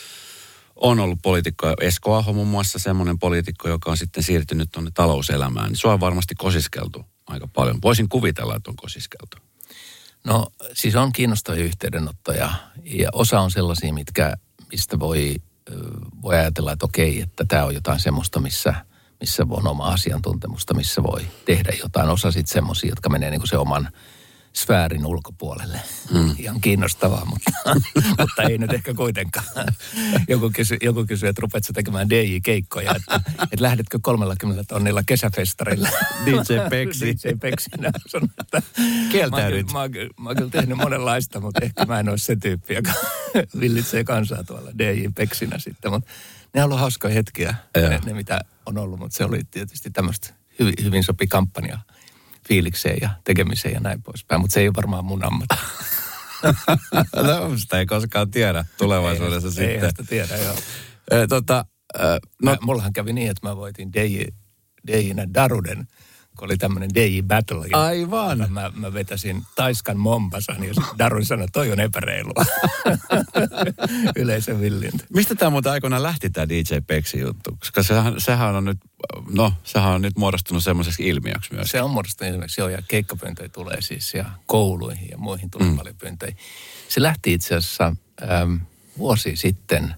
on ollut poliitikko. Esko Aho muun muassa semmoinen poliitikko, joka on sitten siirtynyt tuonne talouselämään. Niin sua on varmasti kosiskeltu aika paljon. Voisin kuvitella, että on kosiskeltu. No siis on kiinnostavia yhteydenottoja ja osa on sellaisia, mitkä, mistä voi, voi ajatella, että okei, että tämä on jotain semmoista, missä, missä on oma asiantuntemusta, missä voi tehdä jotain. Osa sitten semmoisia, jotka menee niin kuin se oman sfäärin ulkopuolelle. Mm. Ihan kiinnostavaa, mutta, mutta ei nyt ehkä kuitenkaan. Joku kysyy, joku kysyy että rupeatko tekemään D J-keikkoja, että, että lähdetkö kolmellakymmenellä tonnilla kesäfestarilla. D J Peksi. D J Peksi. Kieltäydyt. Mä, mä, mä oon kyllä tehnyt monenlaista, mutta ehkä mä en ole se tyyppi, joka villitsee kansaa tuolla D J Peksinä sitten. Mutta ne on ollut hauskoja hetkiä, ne, ne mitä on ollut, mutta se oli tietysti tämmöistä hyvin, hyvin sopi kampanjaa fiilikseen ja tekemiseen ja näin poispäin, mutta se ei ole varmaan mun ammatti. No, sitä ei koskaan tiedä tulevaisuudessa ei, sitten. Eihän sitä tiedä, joo. E, tota, e, no, mä, mullahan kävi niin, että mä voitin D J, D J:nä Daruden, kun oli tämmöinen D J Battle. Aivan. Mä, mä vetäsin Taiskan Mombasan ja Darun sanoi, että toi on epäreilua. Yleisön villintä. Mistä tämä muuten aikoinaan lähti tämä D J Peksi juttu? Koska sehän, sehän on nyt, no, sehän on nyt muodostunut semmoiseksi ilmiöksi myös. Se on muodostunut ilmiöksi, joo, ja keikkapyyntöjä tulee siis, ja kouluihin ja muihin tulee mm. paljon pyyntöjä. Se lähti itse asiassa äm, vuosi sitten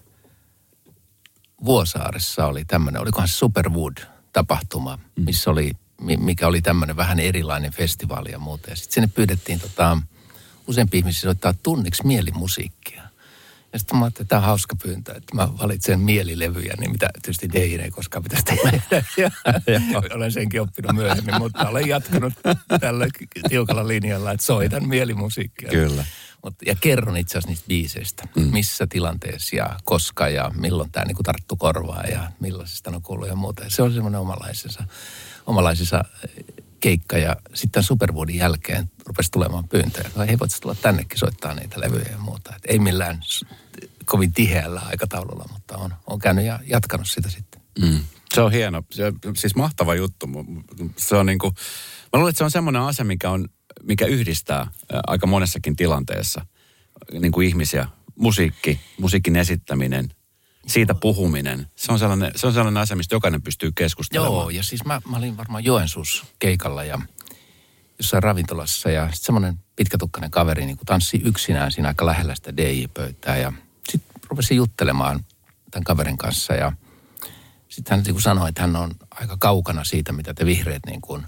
Vuosaaressa oli tämmöinen, olikohan se Superwood-tapahtuma, mm. missä oli, mikä oli tämmöinen vähän erilainen festivaali ja muuta. Ja sitten sinne pyydettiin tota, useampi ihmisiä soittaa tunniksi mielimusiikkia. Ja sitten mä ajattelin, että tämä on hauska pyyntö, että mä valitsen mielilevyjä, niin mitä tietysti D J ei koskaan pitäisi tehdä. Ja olen senkin oppinut myöhemmin, mutta olen jatkanut tällä tiukalla linjalla, että soitan mielimusiikkia. Kyllä. Mut, ja kerron itse asiassa niistä biiseistä, mm. missä tilanteessa ja koska ja milloin tämä niinku tarttu korvaa ja millaisista on kuullut ja muuta. Ja se on semmoinen omalaisensa, omalaisensa keikka ja sitten Superwoodin jälkeen rupesi tulemaan pyyntöjä. Hei, voitko tulla tännekin soittaa niitä levyjä ja muuta. Et ei millään kovin tiheällä aikataululla, mutta on, on käynyt ja jatkanut sitä sitten. Mm. Se on hieno, se on siis mahtava juttu. Se on niinku, mä luulen, että se on semmoinen asia, mikä on mikä yhdistää aika monessakin tilanteessa niin kuin ihmisiä. Musiikki, musiikin esittäminen, siitä puhuminen. Se on sellainen, se on sellainen asia, mistä jokainen pystyy keskustelemaan. Joo, ja siis mä, mä olin varmaan Joensuussa keikalla ja jossain ravintolassa ja sitten semmoinen pitkätukkainen kaveri niin kuin tanssi yksinään siinä aika lähellä sitä D J-pöytää ja sitten rupesin juttelemaan tämän kaverin kanssa ja sitten hän niin kuin sanoi, että hän on aika kaukana siitä, mitä te vihreät niin kuin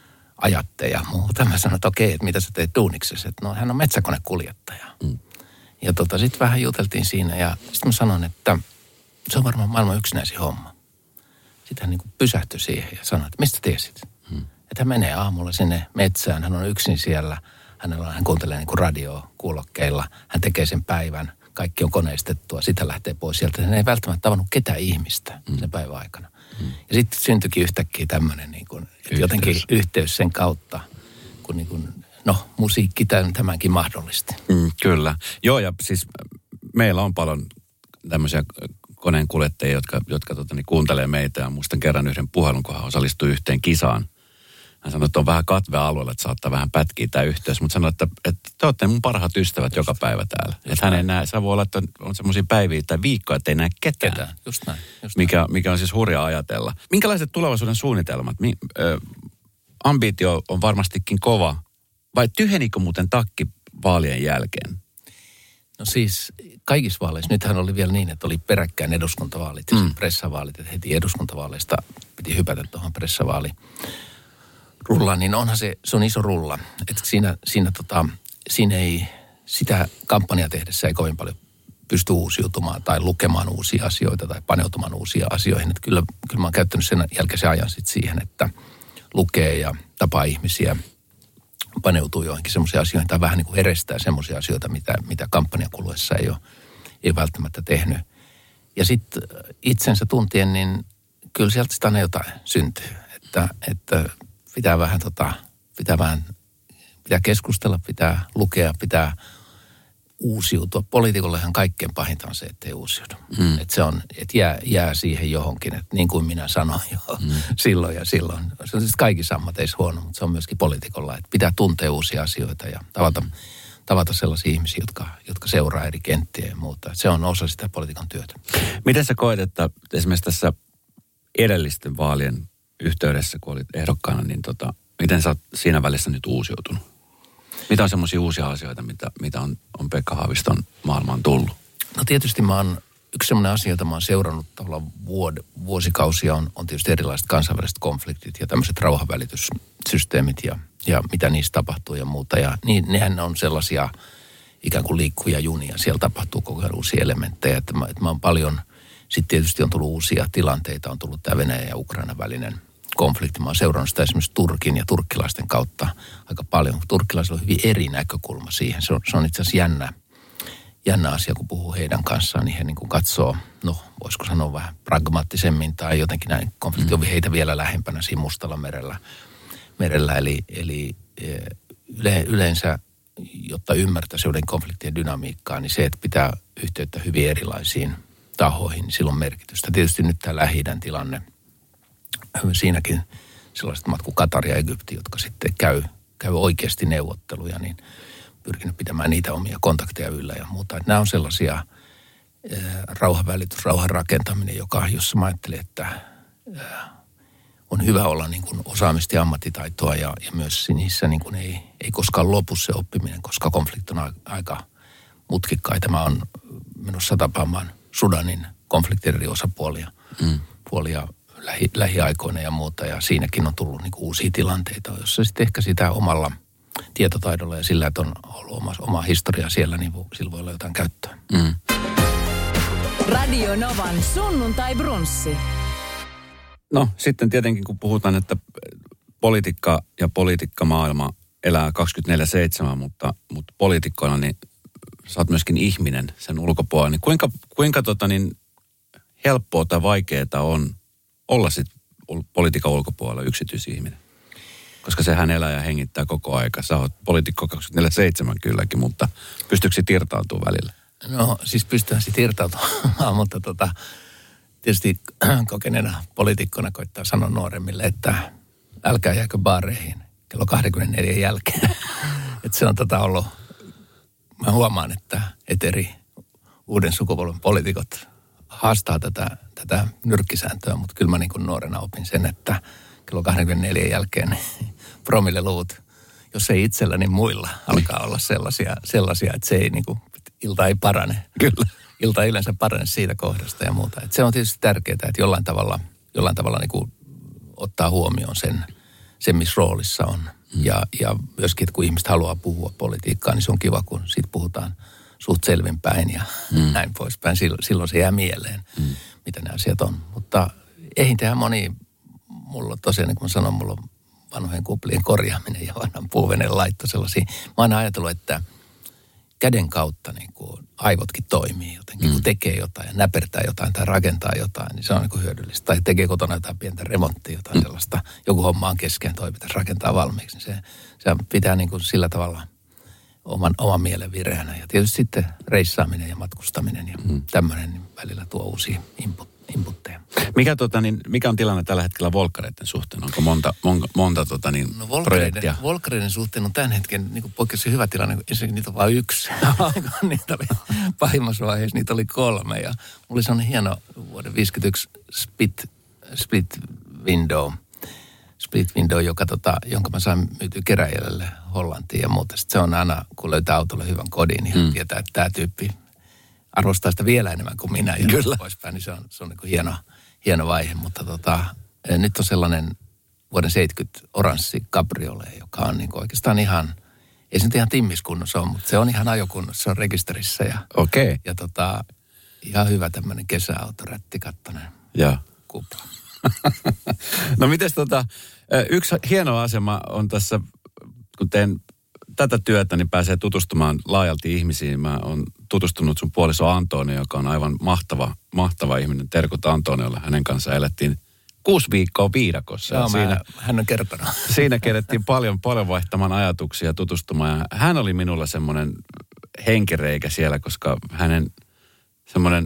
ajatte ja muuta. Mä sanoin, että okei, että mitä sä teet duuniksessa? Että no hän on metsäkonekuljettaja. Mm. Ja tota, sitten vähän juteltiin siinä ja sitten mä sanoin, että se on varmaan maailman yksinäisin homma. Sitten hän niin kuin pysähtyi siihen ja sanoi, että mistä tiesit? Mm. Että hän menee aamulla sinne metsään, hän on yksin siellä, hänellä, hän kuuntelee niin kuin radioa kuulokkeilla, hän tekee sen päivän, kaikki on koneistettua, sitä lähtee pois sieltä. Hän ei välttämättä tavannut ketään ihmistä mm. sen päivän aikana. Mm. Ja sitten syntyikin yhtäkkiä tämmöinen niin kuin, että jotenkin yhteys sen kautta, kun niin kuin, no musiikki tämän, tämänkin mahdollisti. Mm, kyllä. Joo, ja siis meillä on paljon tämmöisiä koneenkuljettajia, jotka, jotka tota, niin kuuntelee meitä. Ja muistan kerran yhden puhelun, kun hän osallistui yhteen kisaan. Hän sanoi, että on vähän katvealueella, että saattaa vähän pätkiä tämä yhteys. Mutta sanoi, että, että te olette mun parhaat ystävät just joka päivä täällä. Että hän ei näe, se voi olla, että on semmoisia päiviä tai viikkoja, että ei näe ketään. ketään. Just näin. Just mikä, näin. mikä on siis hurja ajatella. Minkälaiset tulevaisuuden suunnitelmat? Mi, ö, ambitio on varmastikin kova. Vai tyhjenikö muuten takki vaalien jälkeen? No siis kaikissa vaaleissa, nythän oli vielä niin, että oli peräkkäin eduskuntavaalit ja mm. pressavaalit. Että heti eduskuntavaaleista piti hypätä tuohon pressavaaliin. Rulla, niin onhan se, se on iso rulla. Että siinä, siinä, tota, siinä ei, sitä kampanjaa tehdessä ei kovin paljon pysty uusiutumaan tai lukemaan uusia asioita tai paneutumaan uusia asioihin. Että kyllä, kyllä mä oon käyttänyt sen jälkeisen ajan sitten siihen, että lukee ja tapaa ihmisiä, paneutuu johonkin semmoisiin asioihin tai vähän niin kuin herestää semmoisia asioita, mitä, mitä kampanjan kuluessa ei ole, ei ole välttämättä tehnyt. Ja sitten itsensä tuntien, niin kyllä sieltä sitä aina jotain syntyy. Että, että pitää vähän tota, pitää vähän, pitää keskustella, pitää lukea, pitää uusiutua. Poliitikollehan kaikkein pahinta on se, ettei uusiudu. Mm. Että se on, että jää, jää siihen johonkin, että niin kuin minä sanoin jo mm. silloin ja silloin. Se on siis kaikissa ammateissa huono, mutta se on myöskin poliitikolla, että pitää tuntea uusia asioita ja tavata, tavata sellaisia ihmisiä, jotka, jotka seuraa eri kenttiä ja muuta. Se on osa sitä politiikan työtä. Miten sä koet, että esimerkiksi tässä edellisten vaalien yhteydessä, kun olit ehdokkaana, niin tota, miten sä oot siinä välissä nyt uusiutunut? Mitä on semmoisia uusia asioita, mitä, mitä on, on Pekka Haaviston maailmaan tullut? No tietysti mä oon, yksi semmoinen asia, jota mä oon seurannut tavallaan vuod, vuosikausia, on, on tietysti erilaiset kansainväliset konfliktit ja tämmöiset rauhanvälityssysteemit ja, ja mitä niissä tapahtuu ja muuta. Ja niin, nehän on sellaisia ikään kuin liikkuja junia. Siellä tapahtuu koko ajan uusia elementtejä. Että mä, että mä oon paljon, sitten tietysti on tullut uusia tilanteita, on tullut tämä Venäjän ja Ukrainan välinen konflikti. Mä oon seurannut sitä esimerkiksi Turkin ja turkkilaisten kautta aika paljon. Turkkilaisilla on hyvin eri näkökulma siihen. Se on, se on itse asiassa jännä, jännä asia, kun puhuu heidän kanssaan, niin he niin kuin katsoo, no voisiko sanoa vähän pragmaattisemmin tai jotenkin näin konflikti on heitä vielä lähempänä siinä Mustalla merellä. merellä. Eli, eli yle, yleensä, jotta ymmärtäisi joiden konfliktien dynamiikkaa, niin se, että pitää yhteyttä hyvin erilaisiin tahoihin, niin sillä on merkitystä. Tietysti nyt tämä Lähi-idän tilanne, siinäkin sellaiset maat kuin Katar ja Egypti, jotka sitten käy, käy oikeasti neuvotteluja, niin pyrkinyt pitämään niitä omia kontakteja yllä ja muuta. Että nämä on sellaisia äh, rauhanvälitys, rauhan rakentaminen, joka, jossa mä ajattelin, että äh, on hyvä olla niin kuin osaamista ja ammattitaitoa ja, ja myös niissä niin kuin ei, ei koskaan lopu se oppiminen, koska konflikti on aika mutkikkaita. Mä oon menossa tapaamaan Sudanin konfliktin eri osapuolia mm. puolia lähi, lähiaikoina ja muuta. Ja siinäkin on tullut niin kuin uusia tilanteita, jossa sitten ehkä sitä omalla tietotaidolla ja sillä, että on ollut oma, oma historia siellä, niin sillä voi olla jotain käyttöä. Mm. Radio Novan sunnuntai brunssi. No sitten tietenkin kun puhutaan, että politiikka ja politiikkamaailma elää kaksikymmentäneljä seitsemän, mutta, mutta poliitikkoina niin sä oot myöskin ihminen sen ulkopuolella. Niin kuinka kuinka tota niin helppoa tai vaikeaa on olla sitten politiikan ulkopuolella yksityisihminen? Koska sehän elää ja hengittää koko aika. Sä oot poliitikko kaksikymmentäneljä seitsemän kylläkin, mutta pystyykö sit irtautumaan välillä? No siis pystytään sitten irtautumaan, mutta tota, tietysti kokeneena poliitikkona koittaa sanoa nuoremmille, että älkää jääkö baareihin kello kaksikymmentäneljä jälkeen. Että se on tota ollut, mä huomaan, että, että eri uuden sukupolven poliitikot haastaa tätä, tätä nyrkkisääntöä, mutta kyllä mä niin kuin nuorena opin sen, että kello kaksikymmentäneljä jälkeen promilleluvut, jos ei itsellä, niin muilla alkaa olla sellaisia, sellaisia että se ei niin kuin, ilta ei parane. Kyllä. Ilta ei yleensä parane siitä kohdasta ja muuta. Että se on tietysti tärkeää, että jollain tavalla, jollain tavalla niin kuin ottaa huomioon sen, sen missä roolissa on. Mm. Ja, ja myöskin, että kun ihmiset haluaa puhua politiikkaa, niin se on kiva, kun siitä puhutaan suht selvinpäin ja mm. näin poispäin. Silloin, silloin se jää mieleen, mm. mitä nämä asiat on. Mutta eihin tehdä moni, mulla tosiaan, niin kuin mä sanon, mulla on vanhojen kuplien korjaaminen ja vanhan puuveneen laitto sellaisia. Mä oon ajatellut, että käden kautta niin kuin aivotkin toimii jotenkin, mm. kun tekee jotain ja näpertää jotain tai rakentaa jotain, niin se on niin kuin hyödyllistä. Tai tekee kotona jotain pientä remonttia, jotain mm. sellaista. Joku homma on kesken, toi pitäisi rakentaa valmiiksi. Niin se, se pitää niin kuin sillä tavalla oman, oman mielen vireänä. Ja tietysti sitten reissaaminen ja matkustaminen ja mm. tämmöinen niin välillä tuo uusia input, inputteja. Mikä, tota, niin, mikä on tilanne tällä hetkellä volkkareiden suhteen? Onko monta, monta, monta tota, niin, no, volkareiden, projektia? Volkareiden suhteen on tämän hetken niin poikkeuksellisen hyvä tilanne. Ensinnäkin niitä on vain yksi. Niitä oli pahimmassa vaiheessa, niitä oli kolme. Ja mulla oli sellainen hieno vuoden viisikymmentäyksi split, split window, split window joka, tota, jonka mä sain myytyä keräjälle Hollantiin ja muuta. Sitten se on aina, kun löytää autolle hyvän kodin, niin hmm. tietää, että tämä tyyppi arvostaa sitä vielä enemmän kuin minä ja kyllä poispäin, niin se on, se on niin kuin hieno, hieno vaihe. Mutta tota, nyt on sellainen vuoden seitsemänkymmentä oranssi cabriolet, joka on niin kuin oikeastaan ihan, ei se nyt ihan timmiskunnossa ole, mutta se on ihan ajokunnossa, se on rekisterissä ja, okay. ja tota, ihan hyvä tämmöinen kesäauto, rättikattoinen kupla. No mites tota, yksi hieno asema on tässä, kun teen tätä työtä, niin pääsee tutustumaan laajalti ihmisiin. Mä oon tutustunut sun puoliso Antonio, joka on aivan mahtava, mahtava ihminen. Terkut Antoniolle. Hänen kanssaan elettiin kuusi viikkoa viidakossa. Joo, siinä, mä, hän on kertonut. Siinä kerettiin paljon, paljon vaihtamaan ajatuksia tutustumaan. Ja hän oli minulla semmoinen henkireikä siellä, koska hänen semmoinen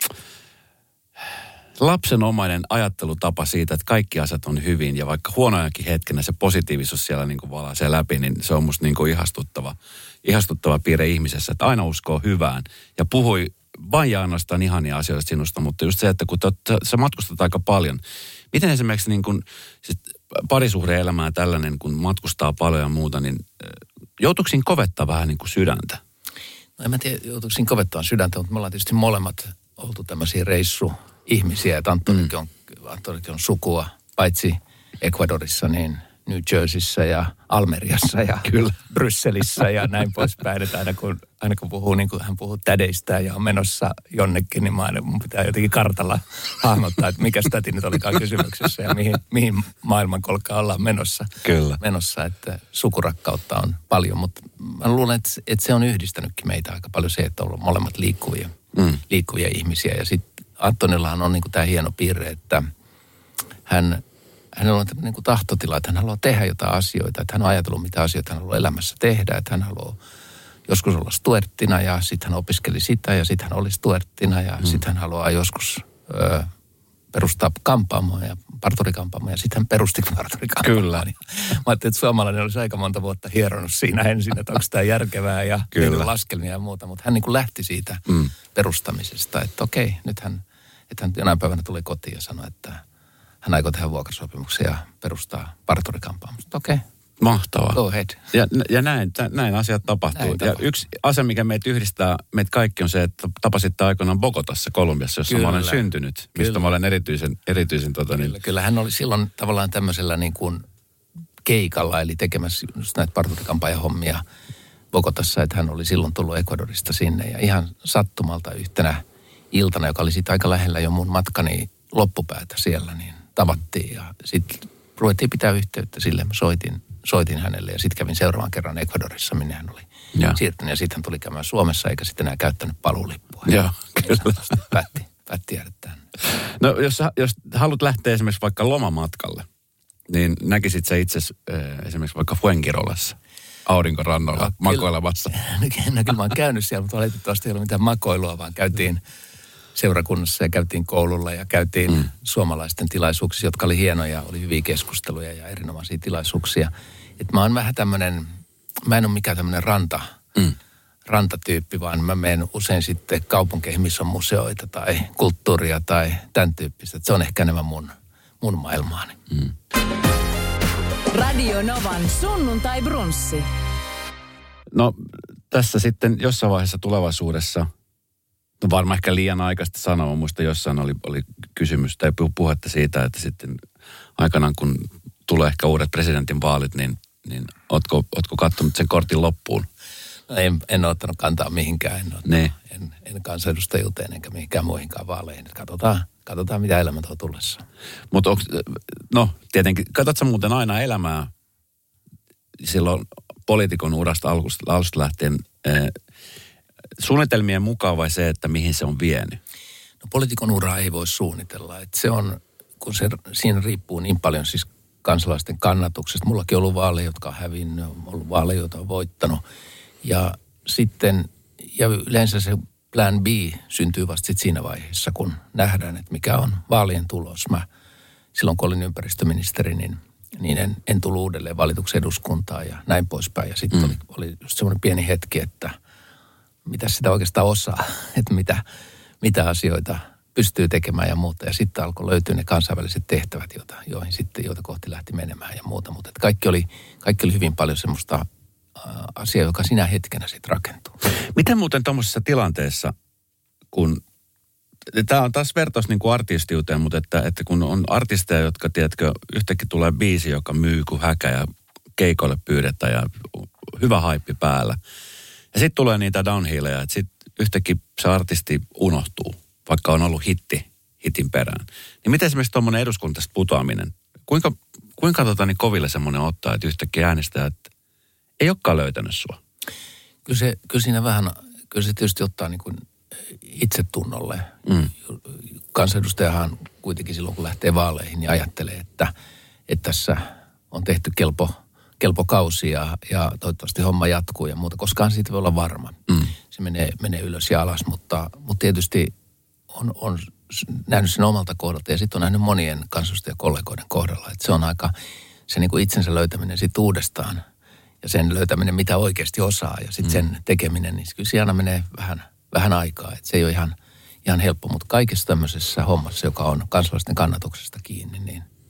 lapsenomainen ajattelutapa siitä, että kaikki asiat on hyvin ja vaikka huonojakin hetkenä se positiivisuus siellä niin kuin valaisee läpi, niin se on musta niin kuin ihastuttava, ihastuttava piirre ihmisessä, että aina uskoo hyvään ja puhui vain ja ainoastaan ihania asioita sinusta, mutta just se, että kun te, sä matkustat aika paljon, miten esimerkiksi niin kuin, sit parisuhde-elämää tällainen, kun matkustaa paljon ja muuta, niin joutuiko siinä kovettaa vähän niin kuin sydäntä? No en mä tiedä, joutuiko siinä kovettaa sydäntä, mutta me ollaan tietysti molemmat oltu tämmöisiä reissuihmisiä, että Antonikin on, Antonikin on sukua, paitsi Ecuadorissa, niin New Jerseyssä ja Almeriassa ja Kyllä. Brysselissä ja näin poispäin. Että aina kun, aina kun puhuu, niin kuin hän puhuu tädeistä ja on menossa jonnekin, niin mä aina, mun pitää jotenkin kartalla hahmottaa, että mikä täti nyt olikaan kysymyksessä ja mihin, mihin maailmankolkkaan ollaan menossa. Kyllä. Menossa, että sukurakkautta on paljon, mutta mä luulen, että, että se on yhdistänytkin meitä aika paljon se, että ollaan molemmat liikkuvia, mm. liikkuvia ihmisiä. Ja sitten Antonillahan on niin kuin tämä hieno piirre, että hän... Hänellä on niin kuin tahtotila, että hän haluaa tehdä jotain asioita, että hän on ajatellut, mitä asioita hän haluaa elämässä tehdä, että hän haluaa joskus olla stuerttina ja sitten hän opiskeli sitä ja sitten hän oli stuerttina ja mm. sitten hän haluaa joskus ö, perustaa kampaamoa ja parturikampaamoa ja sitten hän perusti parturikampaamoa. Kyllä. Mä ajattelin, että suomalainen olisi aika monta vuotta hieronut siinä ensin, että onko tämä järkevää ja laskelmia ja muuta, mutta hän niin kuin lähti siitä mm. perustamisesta, että okei, nyt hän, että hän jonain päivänä tuli kotiin ja sanoi, että hän aikoo tehdä vuokrasopimuksia ja perustaa parturikampaamoa. Okei. Okay. Mahtavaa. Go ahead. Ja, ja näin, näin asiat tapahtuu. Näin ja tapahtuu. Yksi asia, mikä meitä yhdistää, meitä kaikki on se, että tapasitte aikoinaan Bogotassa, Kolumbiassa, jossa kyllä. mä olen syntynyt. Mistä kyllä. mä olen erityisen, erityisen tota kyllä, niin... Kyllä, hän oli silloin tavallaan tämmöisellä niin kuin keikalla, eli tekemässä just näitä parturikampaajahommia Bogotassa, että hän oli silloin tullut Ecuadorista sinne. Ja ihan sattumalta yhtenä iltana, joka oli sitten aika lähellä jo mun matkani loppupäätä siellä, niin tavattiin ja sitten ruvettiin pitää yhteyttä sille. Mä soitin, soitin hänelle ja sitten kävin seuraavan kerran Ecuadorissa, minne hän oli ja. siirtynyt. Ja sitten hän tuli käymään Suomessa eikä sitten enää käyttänyt paluulippua. Joo, kyllä. Päätti, päätti jäädä tänne. No jos, jos haluat lähteä esimerkiksi vaikka lomamatkalle, niin näkisit sä itse äh, esimerkiksi vaikka Fuengirolassa aurinkorannoilla no, makoilemassa? No kyllä mä oon käynyt siellä, mutta valitettavasti ei ole mitään makoilua, vaan käytiin seurakunnassa ja käytiin koululla ja käytiin mm. suomalaisten tilaisuuksissa, jotka oli hienoja, oli hyviä keskusteluja ja erinomaisia tilaisuuksia. Et mä oon vähän tämmönen, mä en ole mikään tämmönen ranta, mm. rantatyyppi, vaan mä menen usein sitten kaupunkeihin, missä on museoita tai kulttuuria tai tämän tyyppistä. Et se on ehkä enemmän mun, mun maailmaani. Mm. Radio Novan sunnuntai brunssi. No tässä sitten jossain vaiheessa tulevaisuudessa, no varmaan ehkä liian aikaista sanoa, muista jossain oli, oli kysymys tai puhetta siitä, että sitten aikanaan kun tulee ehkä uudet presidentinvaalit, niin, niin ootko, ootko katsonut sen kortin loppuun? No en, en ole ottanut kantaa mihinkään, en, ottanut, niin. en, en kansanedustajuuteen enkä mihinkään muihinkaan vaaleihin. Katsotaan, katsotaan mitä elämä tuo tullessa. Mutta no tietenkin, katsotko muuten aina elämää silloin poliitikon urasta alusta, alusta lähtien eh, suunnitelmien mukaan vai se, että mihin se on vienyt? No poliitikon uraa ei voi suunnitella. Että se on, kun se, siinä riippuu niin paljon siis kansalaisten kannatuksesta. Mullakin on ollut vaaleja, jotka on hävinnyt, on ollut vaaleja, joita on voittanut. Ja sitten, ja yleensä se plan B syntyy vasta sit siinä vaiheessa, kun nähdään, että mikä on vaalien tulos. Mä silloin, kun olin ympäristöministeri, niin, niin en, en tullut uudelleen valituksi eduskuntaan ja näin poispäin. Ja sitten mm. oli, oli just semmoinen pieni hetki, että mitä sitä oikeastaan osaa, että mitä, mitä asioita pystyy tekemään ja muuta. Ja sitten alkoi löytyä ne kansainväliset tehtävät, joita, joihin sitten, joita kohti lähti menemään ja muuta. Mutta kaikki oli, kaikki oli hyvin paljon semmoista asiaa, joka sinä hetkenä sitten rakentuu. Miten muuten tuommoisessa tilanteessa, kun tämä on taas vertaus niin kuin artistiuteen, mutta että, että kun on artisteja, jotka, tiedätkö, yhtäkkiä tulee biisi, joka myy kuin häkä ja keikoille pyydetään ja hyvä haippi päällä. Ja sitten tulee niitä downhilleja, että sitten yhtäkkiä se artisti unohtuu, vaikka on ollut hitti, hitin perään. Niin miten esimerkiksi tuommoinen eduskuntasta putoaminen, kuinka, kuinka tota, niin koville semmoinen ottaa, että yhtäkkiä äänestää, että ei olekaan löytänyt sua? Kyllä, se, kyllä siinä vähän, kyllä se tietysti ottaa niin kuin itsetunnolle. Mm. Kansanedustajahan kuitenkin silloin, kun lähtee vaaleihin, niin ajattelee, että, että tässä on tehty kelpo, kelpo kausi ja, ja toivottavasti homma jatkuu ja muuta. Koskaan siitä voi olla varma. Mm. Se menee, menee ylös ja alas, mutta, mutta tietysti on, on nähnyt sen omalta kohdalta ja sitten on nähnyt monien kansanedustajakollegoiden kohdalla. Että se on aika, se niin kuin itsensä löytäminen sitten uudestaan ja sen löytäminen, mitä oikeasti osaa ja sitten sen tekeminen, niin kyllä siinä aina menee vähän, vähän aikaa. Että se ei ole ihan, ihan helppo, mutta kaikessa tämmöisessä hommassa, joka on kansalaisten kannatuksesta kiinni, niin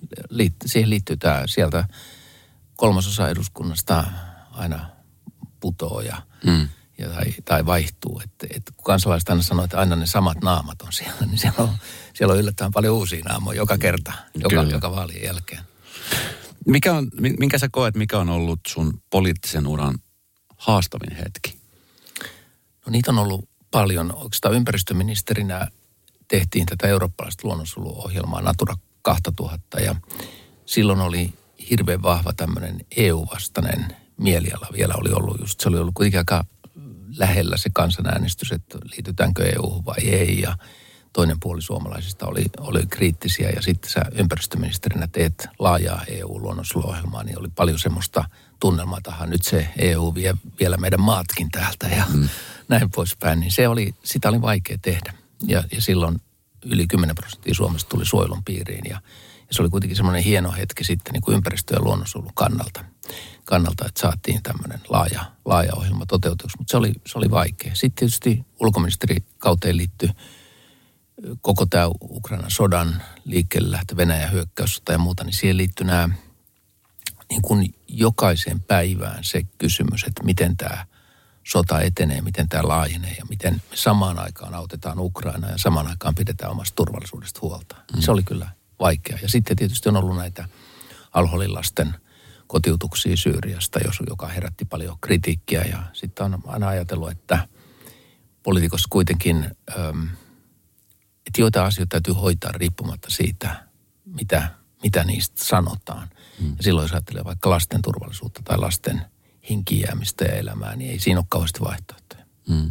liitt, siihen liittyy tämä sieltä kolmasosa eduskunnasta aina putoo ja, mm. ja tai, tai vaihtuu. Että et kun kansalaiset aina sanoo, että aina ne samat naamat on siellä, niin siellä on, siellä on yllättävän paljon uusia naamoja joka kerta, joka, joka vaalien jälkeen. Mikä on, minkä sä koet, mikä on ollut sun poliittisen uran haastavin hetki? No niitä on ollut paljon. Oikeastaan ympäristöministerinä tehtiin tätä eurooppalaista luonnonsuojeluohjelmaa Natura kaksituhatta ja silloin oli hirveän vahva tämmöinen E U-vastainen mieliala vielä oli ollut just. Se oli ollut kuitenkin aika lähellä se kansanäänestys, että liitytäänkö E U vai ei ja toinen puoli suomalaisista oli, oli kriittisiä ja sitten sä ympäristöministerinä teet laajaa E U-luonnonsuojeluohjelmaa, niin oli paljon semmoista tunnelmaa, että nyt se E U vie vielä meidän maatkin täältä ja mm. näin poispäin. Niin se oli, sitä oli vaikea tehdä ja, ja silloin yli kymmenen prosenttia Suomesta tuli suojelun piiriin ja, ja se oli kuitenkin semmoinen hieno hetki sitten niin kuin ympäristö- ja luonnonsuojelun kannalta, kannalta, että saatiin tämmöinen laaja, laaja ohjelma toteutuksi, mutta se oli, se oli vaikea. Sitten tietysti ulkoministerikauteen liittyi koko tämä Ukrainan sodan liikkeelle lähtö, Venäjän hyökkäyssota ja muuta, niin siihen liittyy nämä niin kuin jokaiseen päivään se kysymys, että miten tämä sota etenee, miten tämä laajenee ja miten me samaan aikaan autetaan Ukrainaa ja samaan aikaan pidetään omasta turvallisuudesta huolta. Mm. Se oli kyllä vaikea. Ja sitten tietysti on ollut näitä Al-Holin lasten kotiutuksia Syyriasta, joka herätti paljon kritiikkiä ja sitten on aina ajatellut, että poliitikossa kuitenkin Ähm, että joita asioita täytyy hoitaa riippumatta siitä, mitä, mitä niistä sanotaan. Mm. Ja silloin jos ajattelee vaikka lasten turvallisuutta tai lasten hinkijäämistä ja elämää, niin ei siinä ole kauheasti vaihtoehtoja. Mm.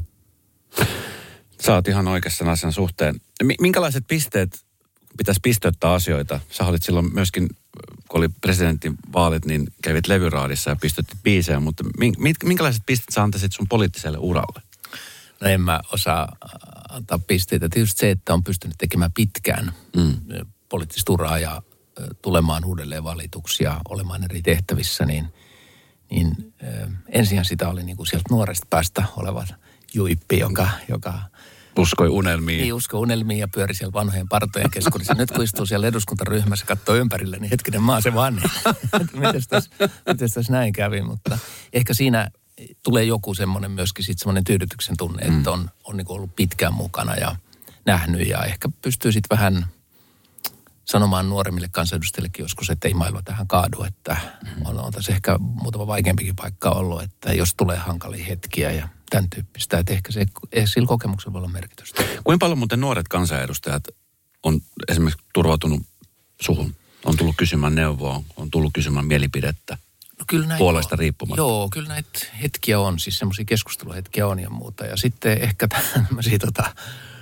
Sä oot ihan oikeassa asian suhteen. Minkälaiset pisteet pitäisi pisteyttää asioita? Sä olit silloin myöskin, kun oli presidentin vaalit, niin kävit levyraadissa ja pistötti biisejä, mutta minkälaiset pisteet sä antaisit sun poliittiselle uralle? No en mä osaa antaa pisteitä. Tietysti se, että on pystynyt tekemään pitkään mm. poliittista uraa ja tulemaan uudelleen valituksi ja olemaan eri tehtävissä, niin, niin äh, ensin sitä oli niin kuin sieltä nuoresta päästä oleva juippi, jonka, joka uskoi unelmiin. Niin, uskoi unelmiin ja pyöri siellä vanhojen partojen keskuudessa. Nyt kun istuu siellä eduskuntaryhmässä, katsoo ympärille, niin hetkinen, mä oon se vanhin. Mites tässä näin kävi, mutta ehkä siinä tulee joku semmoinen myöskin sitten semmoinen tyydytyksen tunne, mm. että on, on niin kuin ollut pitkään mukana ja nähnyt ja ehkä pystyy sitten vähän sanomaan nuoremmille kansanedustajillekin joskus, että ei maailma tähän kaadu, että mm. on, on tässä ehkä muutama vaikeampikin paikka ollut, että jos tulee hankalia hetkiä ja tämän tyyppistä, että ehkä se ei sillä kokemuksella voi olla merkitystä. Kuinka paljon muuten nuoret kansanedustajat on esimerkiksi turvautunut suhun? On tullut kysymään neuvoa, on tullut kysymään mielipidettä? No kyllä näin puolesta riippumatta. Joo, kyllä näitä hetkiä on, siis semmoisia keskusteluhetkiä on ja muuta. Ja sitten ehkä tämmöisiä tota,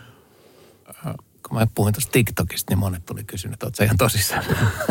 kun mä puhuin tuosta TikTokista, niin monet tuli kysynyt, että oot sä ihan tosissaan.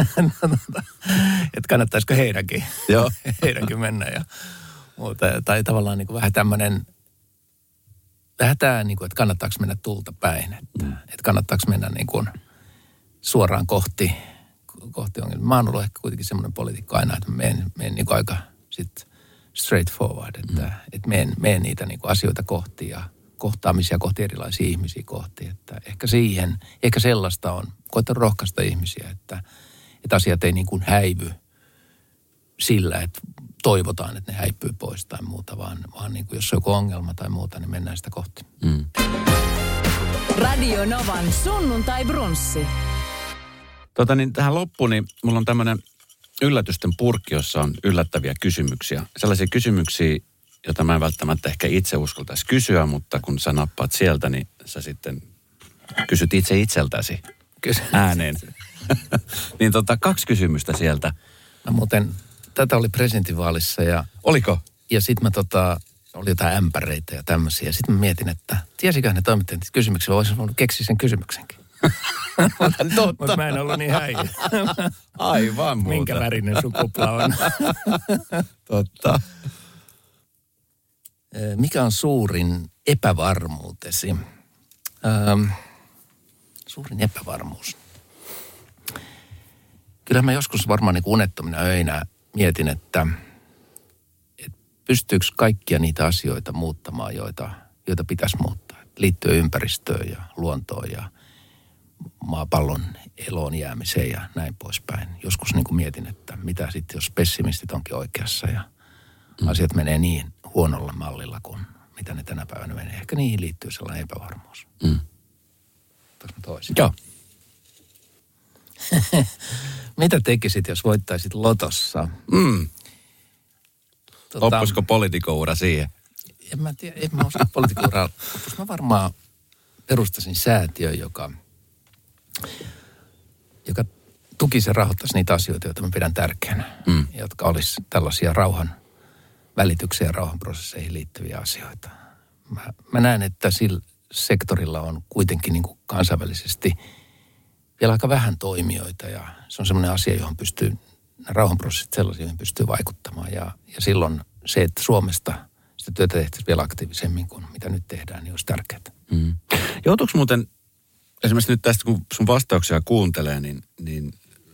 Että kannattaisiko heidänkin, Joo. heidänkin mennä ja muuta. Tai tavallaan niin kuin vähän tämmöinen, vähän tämä, niin kuin, että kannattaako mennä tulta päin. Että, mm. että kannattaako mennä niin kuin suoraan kohti kohti ongelmia. Mä oon ollut ehkä kuitenkin semmoinen poliitikko aina, että mä menen, menen niin kuin aika sit straight forward, että, mm. että menen, menen niitä niin kuin asioita kohti ja kohtaamisia kohti erilaisia ihmisiä kohti. Että ehkä siihen, ehkä sellaista on, koitan rohkaista ihmisiä, että, että asiat ei niin kuin häivy sillä, että toivotaan, että ne häipyy pois tai muuta, vaan, vaan niin kuin jos on joku ongelma tai muuta, niin mennään sitä kohti. Mm. Radio Novan sunnuntai brunssi. Tota niin, tähän loppuun, niin mulla on tämmöinen yllätysten purkki, jossa on yllättäviä kysymyksiä. Sellaisia kysymyksiä, joita mä en välttämättä ehkä itse uskaltaisi kysyä, mutta kun sä nappaat sieltä, niin sä sitten kysyt itse itseltäsi ääneen. Niin tota, kaksi kysymystä sieltä. No muuten, tätä oli presidentinvaalissa ja... Oliko? Ja sit mä tota, oli jotain ämpäreitä ja tämmöisiä. Ja sit mä mietin, että tiesiköhän ne toimittajat kysymyksiä, voisin voinut keksiä sen kysymyksenkin. Mutta mä en ollut niin häijä. Aivan muuta. Minkä värinen sun kupla on? Totta. Mikä on suurin epävarmuutesi? Ähm, suurin epävarmuus. Kyllä mä joskus varmaan niin unettomina öinä mietin, että, että pystyykö kaikkia niitä asioita muuttamaan, joita, joita pitäisi muuttaa. Liittyen ympäristöön ja luontoon ja maapallon eloon jäämiseen ja näin poispäin. Joskus niin kuin mietin, että mitä sitten, jos pessimistit onkin oikeassa ja mm. asiat menee niin huonolla mallilla kuin mitä ne tänä päivänä menee. Ehkä niihin liittyy sellainen epävarmuus. Mm. Toisin? Joo. Mitä tekisit, jos voittaisit lotossa? Mm. Tota, loppuisiko poliitikoura siihen? En mä tiedä, en mä usko poliitikoura. Mä varmaan perustasin säätiön, joka, joka tukisi ja rahoittaisi niitä asioita, joita mä pidän tärkeänä. Mm. Jotka olisi tällaisia rauhan välityksiä ja rauhanprosesseihin liittyviä asioita. Mä, mä näen, että sillä sektorilla on kuitenkin niin kuin kansainvälisesti vielä aika vähän toimijoita ja se on semmoinen asia, johon pystyy, rauhanprosessit sellaisia, joihin pystyy vaikuttamaan. Ja, ja silloin se, että Suomesta sitä työtä tehtäisiin vielä aktiivisemmin kuin mitä nyt tehdään, niin olisi tärkeää. Mm. Joutuuko muuten, esimerkiksi nyt tästä kun sun vastauksia kuuntelee, niin, niin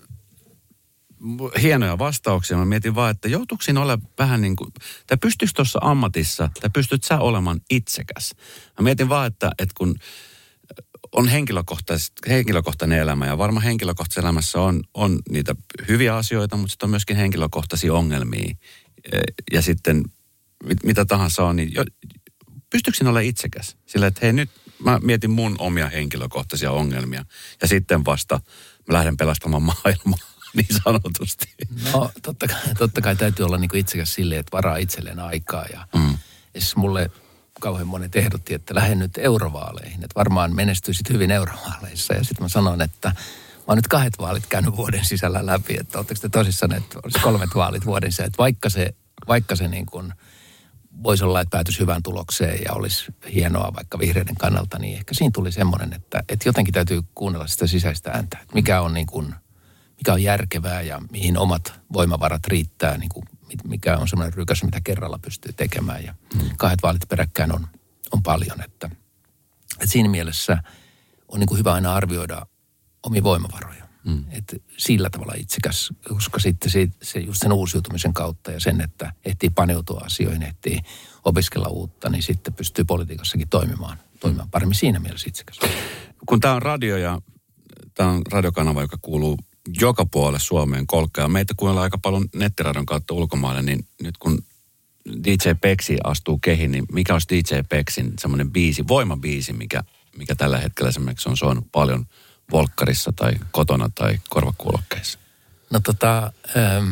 hienoja vastauksia. Mä mietin vaan, että joutuuko siinä olla vähän niin kuin, tai pystyykö tuossa ammatissa, tai pystyt sä olemaan itsekäs? Mä mietin vaan, että, että kun on henkilökohtainen elämä, ja varmaan henkilökohtaisessa elämässä on, on niitä hyviä asioita, mutta sitten on myöskin henkilökohtaisia ongelmia. Ja sitten mit, mitä tahansa on, niin jo, pystyykö siinä olla itsekäs? Sillä, että hei nyt mä mietin mun omia henkilökohtaisia ongelmia, ja sitten vasta mä lähden pelastamaan maailmaa. Niin sanotusti. No totta kai, totta kai täytyy olla niinku itsekäs silleen, että varaa itselleen aikaa. Ja mm. siis mulle kauhean monet ehdotti, että lähden nyt eurovaaleihin. Että varmaan menestyisit hyvin eurovaaleissa. Ja sitten mä sanon, että mä oon nyt kahdet vaalit käynyt vuoden sisällä läpi. Että ootteko te tosissaan, että olisi kolmet vaalit vuoden sisällä. Että vaikka se, vaikka se niin kuin voisi olla, että päätyisi hyvään tulokseen ja olisi hienoa vaikka vihreiden kannalta, niin ehkä siinä tuli semmoinen, että, että jotenkin täytyy kuunnella sitä sisäistä ääntä. Että mikä on niin kuin mikä on järkevää ja mihin omat voimavarat riittää, niin kuin mikä on semmoinen rykäs, mitä kerralla pystyy tekemään. Ja mm. kahdet vaalit peräkkäin on, on paljon. Että, että siinä mielessä on niin kuin hyvä aina arvioida omia voimavaroja. Mm. Että sillä tavalla itsekäs, koska sitten se, se just sen uusiutumisen kautta ja sen, että ehtii paneutua asioihin, ehtii opiskella uutta, niin sitten pystyy politiikassakin toimimaan, toimimaan paremmin siinä mielessä itsekäs. Kun tämä on radio ja tämä on radiokanava, joka kuuluu joka puolelle Suomeen kolkkaan. Meitä kuunnellaan aika paljon nettiradion kautta ulkomaille, niin nyt kun D J Peksi astuu kehiin, niin mikä olisi D J Peksin semmoinen biisi, voimabiisi, mikä, mikä tällä hetkellä esimerkiksi on soinut paljon volkkarissa tai kotona tai korvakuulokkeissa? No tota, ähm,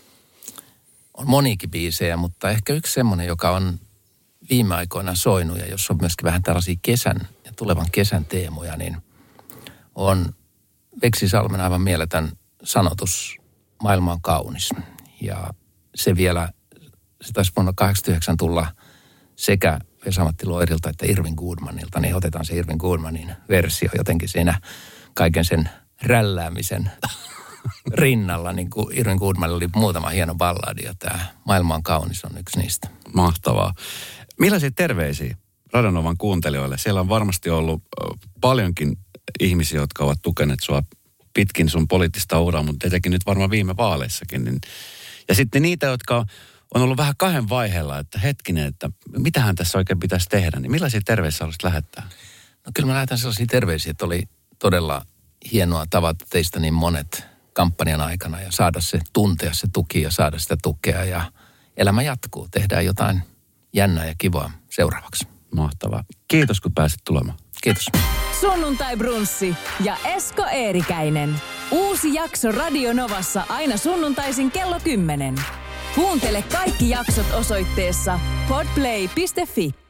on monikin biisejä, mutta ehkä yksi semmoinen, joka on viime aikoina soinut ja jos on myöskin vähän tällaisia kesän ja tulevan kesän teemoja, niin on Veksi Salmen aivan mieletön sanotus, maailma on kaunis. Ja se vielä, se taisi vuonna kahdeksankymmentäyhdeksän tulla sekä Vesa-Matti Loirilta että Irvin Goodmanilta, niin otetaan se Irvin Goodmanin versio jotenkin siinä kaiken sen rälläämisen rinnalla. Niin kuin Irvin Goodmanilla oli muutama hieno balladi ja tämä maailma on kaunis on yksi niistä. Mahtavaa. Millaisia terveisiä Radio Novan kuuntelijoille? Siellä on varmasti ollut paljonkin ihmisiä, jotka ovat tukeneet sua pitkin sun poliittista uraa, mutta etenkin nyt varmaan viime vaaleissakin. Niin. Ja sitten niitä, jotka on ollut vähän kahden vaiheella, että hetkinen, että mitähän tässä oikein pitäisi tehdä, niin millaisia terveisiä haluaisit lähettää? No kyllä mä lähetän sellaisia terveisiä, että oli todella hienoa tavata teistä niin monet kampanjan aikana ja saada se, tuntea se tuki ja saada sitä tukea ja elämä jatkuu. Tehdään jotain jännää ja kivaa seuraavaksi. Mahtavaa. Kiitos, kun pääsit tulemaan. Kiitos. Sunnuntai Brunssi ja Esko Eerikäinen. Uusi jakso Radio Novassa aina sunnuntaisin kello kymmenen. Kuuntele kaikki jaksot osoitteessa podplay piste fi.